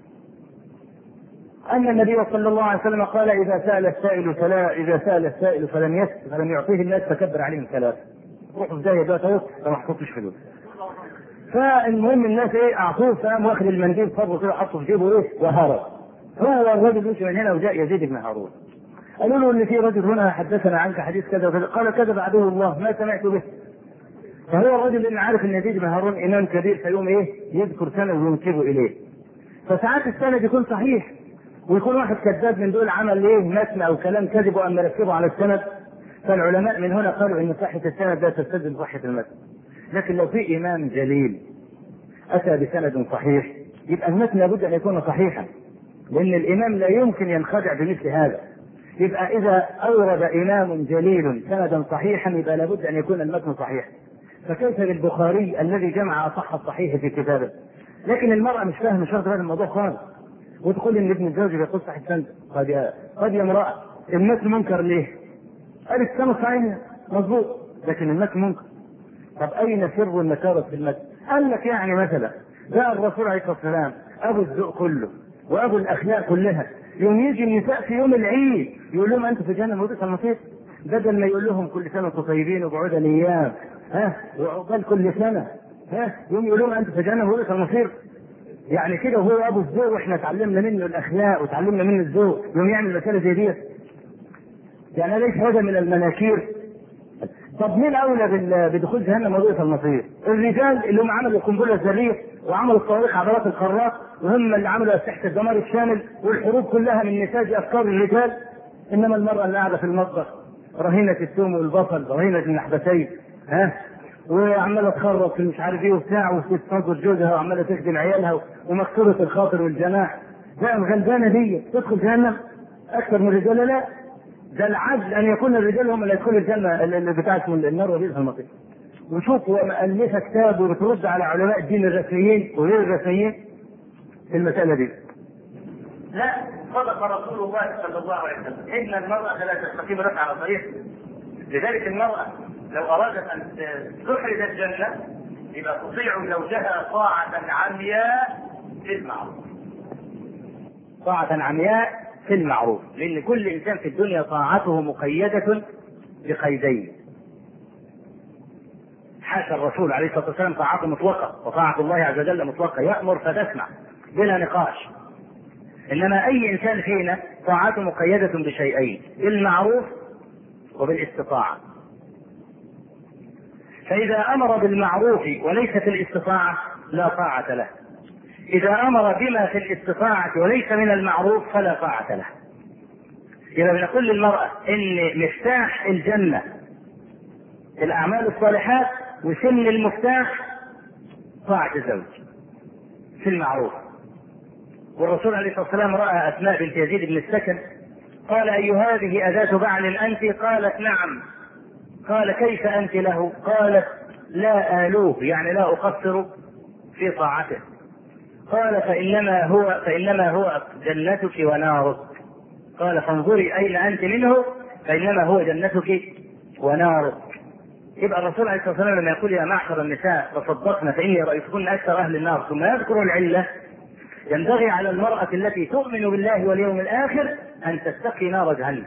أن النبي صلى الله عليه وسلم قال إذا سأل السائل فلا إذا سأل السائل فلم يسأل فلم يعطيه الناس فكبر عليهم ثلاثة. روحوا في داهية دلوقتي أهو ما حطوش فلوس. فالمهم الناس إيه أعطوه فقام واخد المنديل صبوا كده حطوا في جيبه إيه وهرب. هو الرجل مشي من هنا وجاء يزيد بن هارون. قالوا له إن في رجل هنا حدثنا عنك حديث كذا وكذا. قال كذب عدو الله ما سمعت به. فهو الرجل اللي عارف إن يزيد بن هارون إمام كبير فيوم إيه يذكر سند وينسبه إليه. فساعات السند يكون صحيح ويكون واحد كذاب من دول عمل ايه متن او كلام كذب وان مركبه على السند. فالعلماء من هنا قالوا ان صحة السند لا تستلزم صحة المتن. لكن لو في امام جليل اتى بسند صحيح يبقى المتن لابد ان يكون صحيحا، لان الامام لا يمكن ينخدع بمثل هذا. يبقى اذا اورد امام جليل سندا صحيحا يبقى لابد ان يكون المتن صحيحا. فكيف بالبخاري الذي جمع اصح الصحيح في كتابه؟ لكن المرأة مش فاهمة شرط هذا الموضوع خالص، وتقول ان ابن الزوج يقول صحيح السند. قد يا قد يا امرأة المتن منكر ليه؟ قالت السند صحيح مظبوط لكن المتن منكر. طب اين سر النكارة في المتن؟ قال لك يعني مثلا جاء الرسول عليه الصلاة والسلام ابو الذوق كله وابو الاخلاق كلها، يوم يجي النساء في يوم العيد يقول لهم انتم في جنه موجوده المصير، بدل ما يقول لهم كل سنه وانتم طيبين وبعود الايام ها وعقبال كل سنه ها، يوم يقول لهم انتم في جنه موجوده المصير. يعني كده وهو ابو الذوق واحنا اتعلمنا منه الاخلاق وتعلمنا منه الذوق، يوم يعمل مساله زي دي. يعني ليس هذا من المناكير؟ طب مين اولى بدخول جهنم موضوعة المصير؟ الرجال اللي هم عملوا القنبله الذريه وعملوا الصواريخ عبرات القارات، وهم اللي عملوا اسلحه الدمار الشامل، والحروب كلها من نتاج افكار الرجال. انما المراه اللي قاعده في المطبخ رهينه الثوم والبصل، رهينه النحبتين ها، وعماله تخرط في مش عارف ايه وبتاع، وتستنظر جوزها وعماله تخدم عيالها ومكسوره الخاطر والجناح. لا الغلبانه دي تدخل جهنم اكثر من الرجال؟ لا، ده العدل ان يكون الرجال هم اللي يدخلوا الجنه اللي بتاعت النار وبيئة المطير. وشوف مؤلفه كتاب وبترد على علماء الدين الرسميين وغير الرسميين في المساله دي. لا، صدق رسول الله صلى الله عليه وسلم ان المراه لا تستقيم لك على طريق. لذلك المراه لو ارادت ان تخرج الجنه يبقى تطيع زوجها طاعه عمياء في المعروف. طاعه عمياء في المعروف، لأن كل إنسان في الدنيا طاعته مقيدة بقيدين. حاشا الرسول عليه الصلاة والسلام طاعته مطلقة، وطاعة الله عز وجل مطلقة، يأمر فتسمع بلا نقاش. إنما أي إنسان فينا طاعته مقيدة بشيئين، بالمعروف وبالاستطاعة. فإذا أمر بالمعروف وليست الاستطاعة لا طاعة له، إذا أمر بما في الاستطاعة وليس من المعروف فلا طاعة له. إذا بنقول للمرأة إن مفتاح الجنة الأعمال الصالحات، وسن المفتاح طاعة الزوج في المعروف. والرسول عليه الصلاة والسلام رأى أسماء بنت يزيد بن السكن قال: أي هذه أذات بعل أنت؟ قالت: نعم. قال: كيف أنت له؟ قالت: لا آلوه، يعني لا أقصر في طاعته. قال: فإنما هو فإنما هو جنتك ونارك. قال: فانظري أين أنت منه، فإنما هو جنتك ونارك. يبقى الرسول عليه الصلاة والسلام لما يقول: يا معشر النساء تصدقن فإني رأيتكن أكثر أهل النار، ثم يذكر العلة، ينبغي على المرأة التي تؤمن بالله واليوم الآخر أن تتقي نار جهنم.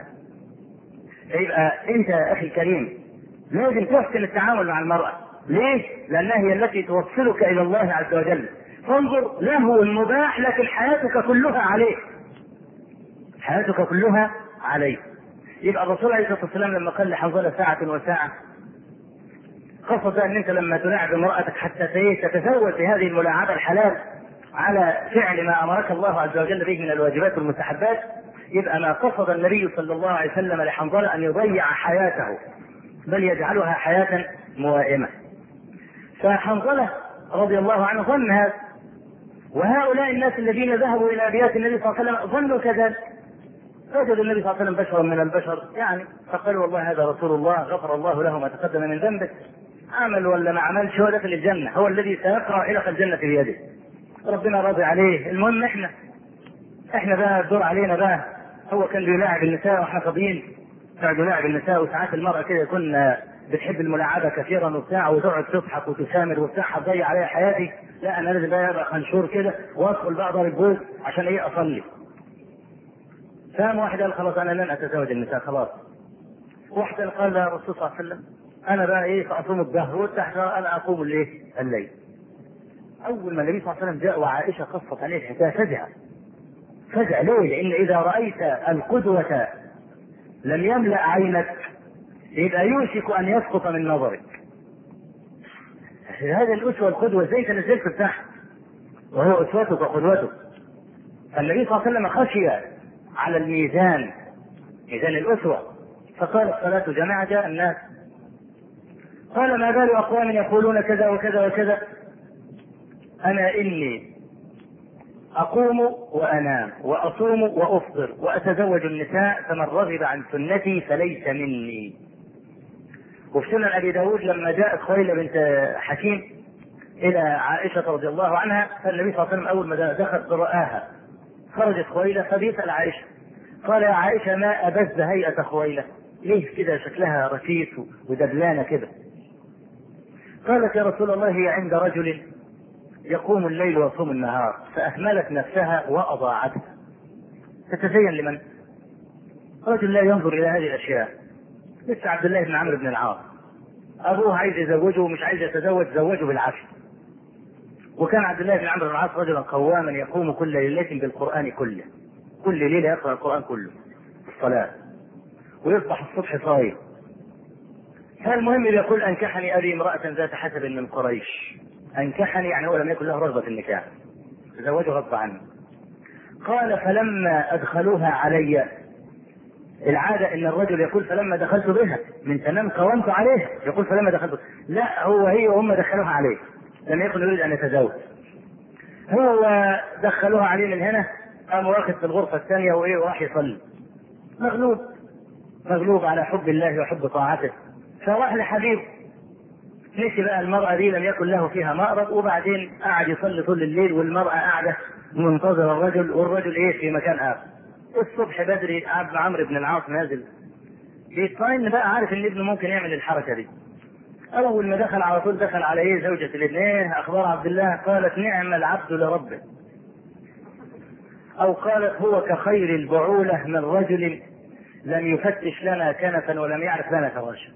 يبقى أنت يا أخي الكريم لازم تحسن التعامل مع المرأة. ليه؟ لأنها هي التي توصلك إلى الله عز وجل. فانظر له المباح، لكن حياتك كلها عليه، حياتك كلها عليه. يبقى الرسول عليه الصلاة والسلام لما قال لحنظلة ساعة وساعة، قصد أن أنت لما تلاعب امرأتك حتى تتزوج بهذه الملاعبة الحلال على فعل ما أمرك الله عز وجل به من الواجبات والمستحبات، يبقى ما قصد النبي صلى الله عليه وسلم لحنظلة أن يضيع حياته، بل يجعلها حياة موائمة. فحنظلة رضي الله عنه ظن هذا، وهؤلاء الناس الذين ذهبوا إلى أبيات النبي صلى الله عليه وسلم ظنوا كذلك. فوجد النبي صلى الله عليه وسلم بشرا من البشر يعني، فقالوا: والله هذا رسول الله غفر الله له ما تقدم من ذنبه، عمل ولا ما عملش هو داخل الجنة، هو الذي سيقرأ علق الجنة في يده، ربنا راضي عليه. المهم احنا احنا بقى الدور علينا بقى. هو كان بيلاعب النساء واحنا فاضيين، قاعد يلاعب النساء. وساعات المرأة كده يكون بتحب الملاعبة كثيرا وبتاع، وتقعد تضحك وتسامر وبتاع، هتضيع عليها حياتي. لا، انا لازم بقى ابقى خنشور كده وادخل بقى ضارب الجوز عشان ايه؟ اصلي. فقام واحد قال: خلاص انا لن اتزوج النساء خلاص. واحد قال يا رسول الله صلى الله عليه وسلم: انا بقى ايه؟ فاصوم الدهر والتحت انا اقوم الليل الليل. اول ما النبي صلى الله عليه وسلم جاء وعائشه قصت عليه الحكايه فزع فزع. ليه؟ لان اذا رايت القدوه لم يملا عينك يبقى يوشك ان يسقط من نظرك. هذا الاسوه القدوه ازاي تنزلت تحت وهو اسوتك وقدوتك؟ فالنبي صلى الله عليه وسلم خشي على الميزان، ميزان الاسوه، فقال: الصلاه جماعه جاء الناس. قال: ما بال اقوام يقولون كذا وكذا وكذا؟ انا اني اقوم وانام واصوم وافطر واتزوج النساء، فمن رغب عن سنتي فليس مني. وفي سنن ابي داود لما جاءت خويلة بنت حكيم الى عائشه رضي الله عنها، فالنبي صلى الله عليه وسلم اول ما دخل رآها خرجت خويلة، فبيسأل عائشه قال: يا عائشه ما ابز هيئه خويلة، ليه كده شكلها رشيق ودبلانه كده؟ قالت: يا رسول الله هي عند رجل يقوم الليل ويصوم النهار، فأهملت نفسها وأضاعتها. تتزين لمن؟ رجل لا ينظر إلى هذه الأشياء. لسه عبد الله بن عمرو بن العاص أبوه عايز يزوجه ومش عايز يتزوج، زوجه بالعافية. وكان عبد الله بن عمرو بن العاص رجلا قواما يقوم كل ليلة بالقرآن كله، كل ليلة يقرأ القرآن كله في الصلاة، ويصبح الصبح صايم. فالمهم يقول أنكحني أبي امرأة ذات حسب من قريش. أنكحني يعني هو لم يكن له رغبة في النكاح، تزوجه غصب عنه. قال فلما أدخلوها علي، العادة ان الرجل يقول فلما دخلت بها من تمام قومت عليها، يقول فلما دخلت، لا هو هي وهم دخلوها عليه، لم يكن يريد ان يتزوج. هو دخلوها عليه من هنا، قام واخد في الغرفة الثانية وايه وراح يصلي. مغلوب مغلوب على حب الله وحب طاعته، فراح لحبيب. مشي بقى المرأة دي لم يكن له فيها مأرب، وبعدين قعد يصلي طول الليل والمرأة قاعدة منتظرة الرجل، والرجل ايه في مكان آخر. الصبح بدري عبد عمرو بن العاص نازل بيطمئن بقى، عارف ان ابنه ممكن يعمل الحركه دي. اول ما دخل على طول دخل على ايه زوجة الابن، ايه اخبار عبد الله؟ قالت نعم العبد لربه، او قالت هو كخير البعولة من رجل لم يفتش لنا كنفا ولم يعرف لنا فراشا.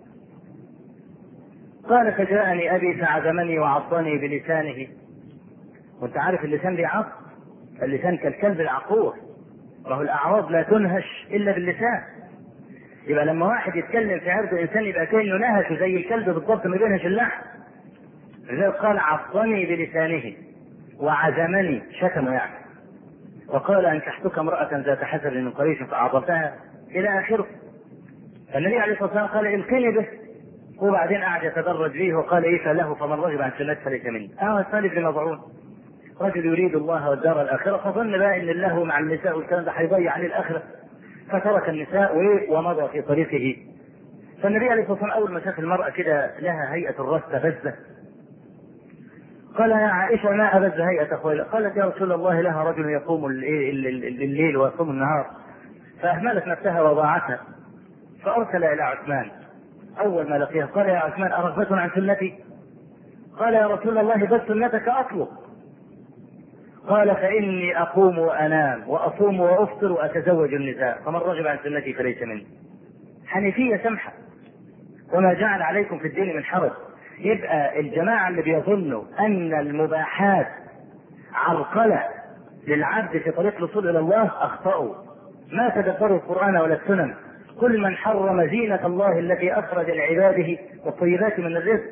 قال فجاءني ابي فعزمني وعضني بلسانه. وانت عارف اللسان بيعض، اللسان كالكلب العقور، وهو الأعراض لا تنهش إلا باللسان. يبقى لما واحد يتكلم في عرض الإنسان يبقى كأنه نهش زي الكلب بالضبط ما بينهش اللحم. لذلك قال عضني بلسانه وعزمني، شتمه يعني، وقال أنكحتك امرأة ذات حسب من قريش فأعضبتها إلى آخره. فالنبي عليه الصلاة والسلام قال القني به، وبعدين قعد يتدرج فيه وقال إيه فله فمن رغب عن سنتي فليس مني. أه الثالث لمضعون، رجل يريد الله والدار الآخرة، فظن بقى إن الله مع النساء والكلام ده هيضيع عليه الآخرة، فترك النساء ومضى في طريقه. فالنبي عليه الصلاة والسلام أول ما شاف المرأة كده لها هيئة الرثة بزة، قال يا عائشة ما أبز هيئة أخويا؟ قالت يا رسول الله لها رجل يقوم الليل ويصوم النهار، فأهملت نفسها وضاعتها. فأرسل إلى عثمان أول ما لقيه قال يا عثمان أرغبة عن سنتي؟ قال يا رسول الله بل سنتك أطلب. قال فإني أقوم وأنام وأصوم وأفطر وأتزوج النساء، فمن رغب عن سنتي فليس مني. حنيفية سمحة، وما جعل عليكم في الدين من حرج. يبقى الجماعة اللي بيظنوا أن المباحات عرقلة للعبد في طريق الوصول إلى الله أخطأوا، ما تدبروا القرآن ولا السنن. كل من حرم زينة الله التي أخرج لعباده والطيبات من الرزق،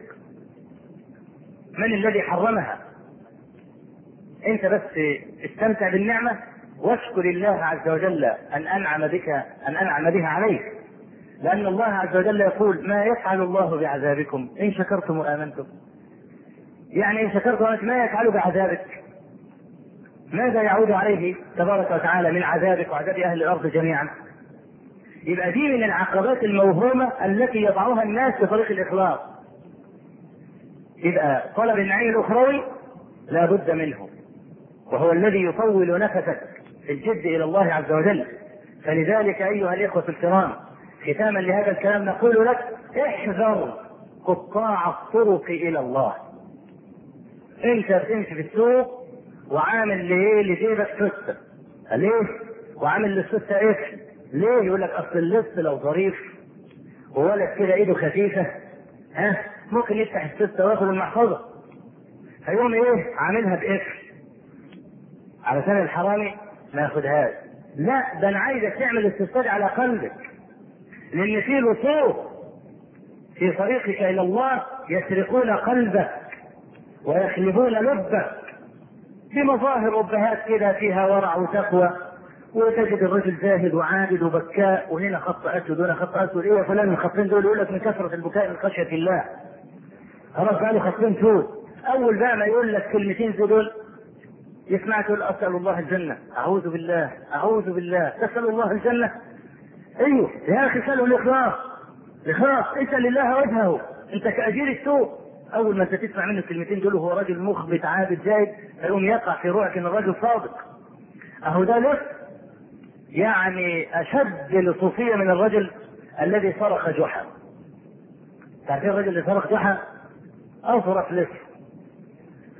من الذي حرمها؟ انت بس استمتع بالنعمة واشكر الله عز وجل ان انعم بك ان انعم بها عليك، لان الله عز وجل يقول ما يفعل الله بعذابكم ان شكرتم وامنتم. يعني ان شكرتم وامنتم ما يفعل بعذابك؟ ماذا يعود عليه تبارك وتعالى من عذابك وعذاب اهل الارض جميعا؟ يبقى دي من العقبات الموهومة التي يضعها الناس في طريق الاخلاص. يبقى طلب النعيم الاخروي لا بد منه، وهو الذي يطول نفسك في الجد إلى الله عز وجل. فلذلك أيها الإخوة الكرام، ختاما لهذا الكلام نقول لك احذر قطاع الطرق إلى الله. أنت بتمشي في السوق وعامل ليه لجيبك ستة، ليه؟ وعامل للستة إيه؟ ليه؟ يقول لك أصل اللص لو ظريف وولد كده إيده خفيفة ها ممكن يفتح الستة وياخد المحفظة، فيقوم إيه؟ عاملها بإفر علشان الحرامي ما ياخدهاش. لا، ده انا عايزك تعمل استفساد على قلبك، لان في لصوص في طريقك الى الله يسرقون قلبك ويخلبون لبك بمظاهر ابهات كده فيها ورع وتقوى، وتجد الرجل زاهد وعابد وبكاء، وهنا خط اسود وهنا خط اسود. ايه يا فلان من الخطين دول؟ يقول لك من كثره البكاء من خشيه الله. خلاص بقى له خطين سود. اول بقى ما يقول لك كلمتين دول يسمع تقول أسأل الله الجنة، أعوذ بالله أعوذ بالله، تسأل الله الجنة؟ أيوه يا أخي سأله الإخلاص، الإخلاص اسأل الله وجهه، أنت كأجير السوق. أول ما أنت تسمع منه الكلمتين دول وهو راجل مخبت عابد زايد فيقوم يقع في روعك إن الرجل صادق. أهو ده لص، يعني أشد لصوصية من الرجل الذي صرخ جحا. تعرفين الرجل اللي صرخ جحا؟ أو صرخ لص.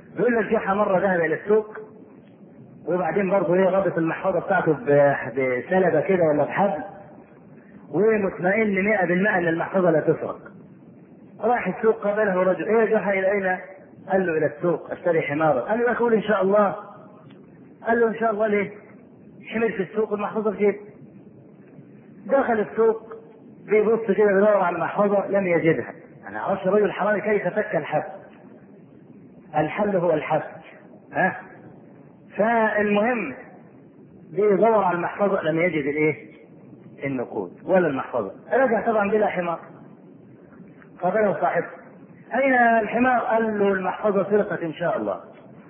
بيقول لك جحا مرة ذهب إلى السوق، وبعدين برضه ايه رابط المحفظة بتاعته بسلبة كده ولا بحبل، ومطمئن مئة بالمئة ان المحفظة لا تسرق. راح السوق قابله رجل، ايه يا جحا الى اين؟ قال له الى السوق اشتري حمارا. قال له اقول ان شاء الله. قال له ان شاء الله ليه؟ حمل في السوق والمحفظة في جيبه. دخل السوق بيبص كده بيدور على المحفظة لم يجدها. انا اعرفش الرجل الحرامي كيف فك الحبل. الحل هو الحبل. ها؟ فالمهم بيدور على المحفظة لم يجد الايه؟ النقود ولا المحفظة. رجع طبعا بلا حمار. قابله صاحبه، اين الحمار؟ قال له المحفظة سرقت ان شاء الله.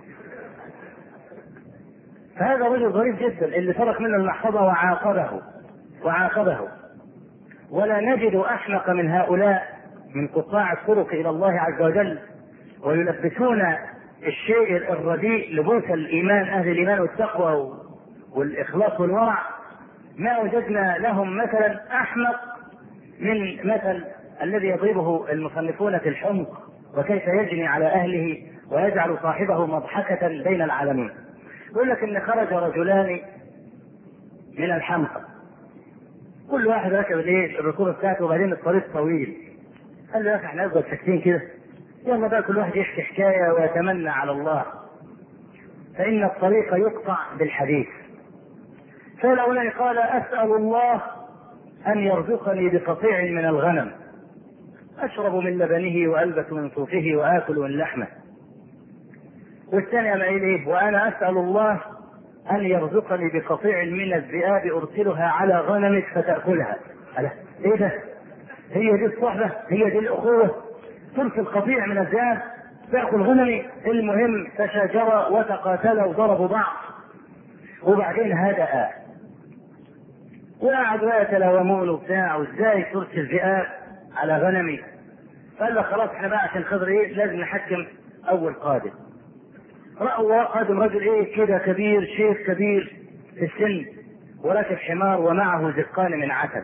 فهذا رجل ظريف جدا اللي سرق منه المحفظة وعاقبه وعاقبه. ولا نجد احمق من هؤلاء من قطاع الطرق الى الله عز وجل، ويلبسون الشيء الرديء لبوس الايمان، اهل الايمان والتقوى والاخلاص والورع. ما وجدنا لهم مثلا احمق من مثل الذي يضربه المصنفون في الحمق، وكيف يجني على اهله ويجعل صاحبه مضحكة بين العالمين. يقول لك ان خرج رجلان من الحمقى، كل واحد ركب الايه الركوبه بتاعته، وبعدين الطريق طويل. قال له يا اخي احنا نفضل ساكتين كده؟ يلا بقى كل واحد يحكي حكايه ويتمنى على الله، فان الطريق يقطع بالحديث. فالاولاني قال اسال الله ان يرزقني بقطيع من الغنم اشرب من لبنه والبس من صوفه واكل من لحمه. والثاني قال ايه؟ وانا اسال الله ان يرزقني بقطيع من الذئاب ارسلها على غنمك فتاكلها. ألا ايه ده؟ هي دي الصحبه؟ هي دي الاخوه؟ ترسل قطيع من الذئاب تاكل غنمي؟ المهم تشاجرا وتقاتلا وضربوا بعض، وبعدين هدأ وقعدوا يتلاومون وبتاع، وازاي ترسل ذئاب على غنمي؟ قال له خلاص احنا بقى عشان خاطر ايه لازم نحكم اول قادم. رأوا قادم رجل ايه كده كبير، شيخ كبير في السن، وراكب حمار ومعه زقان من عسل،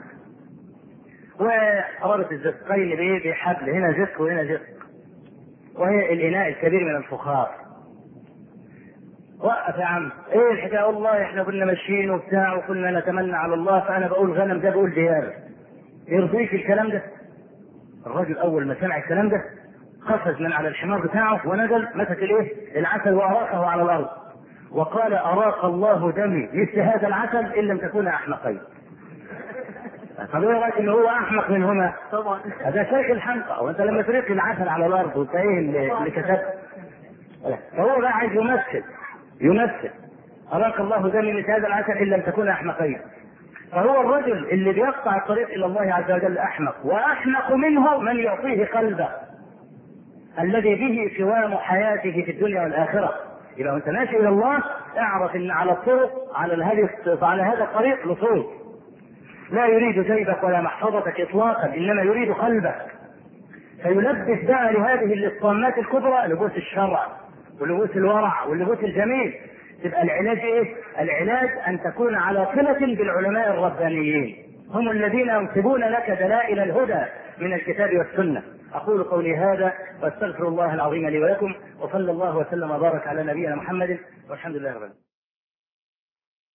وربط الزقين بايه؟ بحبل، هنا زق وهنا زق، وهي الاناء الكبير من الفخار. وقف يا عم، ايه الحكايه؟ والله احنا كنا ماشيين وبتاع وكنا نتمنى على الله، فانا بقول غنم ده بقول ديار، يرضيك الكلام ده؟ الرجل اول ما سمع الكلام ده قفز من على الحمار بتاعه ونزل مسك الايه؟ العسل واراقه على الارض وقال اراق الله دمي مثل هذا العسل ان لم تكون احمقين. طب ايه رايك ان هو احمق منهما؟ طبعا هذا شيخ الحمقى، وانت لما تريق العسل على الارض وانت ايه اللي كتبت؟ فهو بقى عايز يمثل يمثل اراق الله دمي مثل هذا العسل ان لم تكون احمقين. فهو الرجل اللي بيقطع الطريق الى الله عز وجل احمق، واحمق منه من يعطيه قلبه الذي به قوام حياته في الدنيا والاخره. اذا انت ماشي الى الله اعرف ان على الطرق على الهدي على هذا الطريق لصوص لا يريد جيبك ولا محفظتك اطلاقا، انما يريد قلبك. فيلبس بقى لهذه الاصطامات الكبرى لبوس الشرع ولبوس الورع واللبوس الجميل. تبقى العلاج ايه؟ العلاج ان تكون على صلة بالعلماء الربانيين، هم الذين ينسبون لك دلائل الهدى من الكتاب والسنة. اقول قولي هذا واستغفر الله العظيم لي ولكم، وصلى الله وسلم وبارك على نبينا محمد، والحمد لله رب العالمين.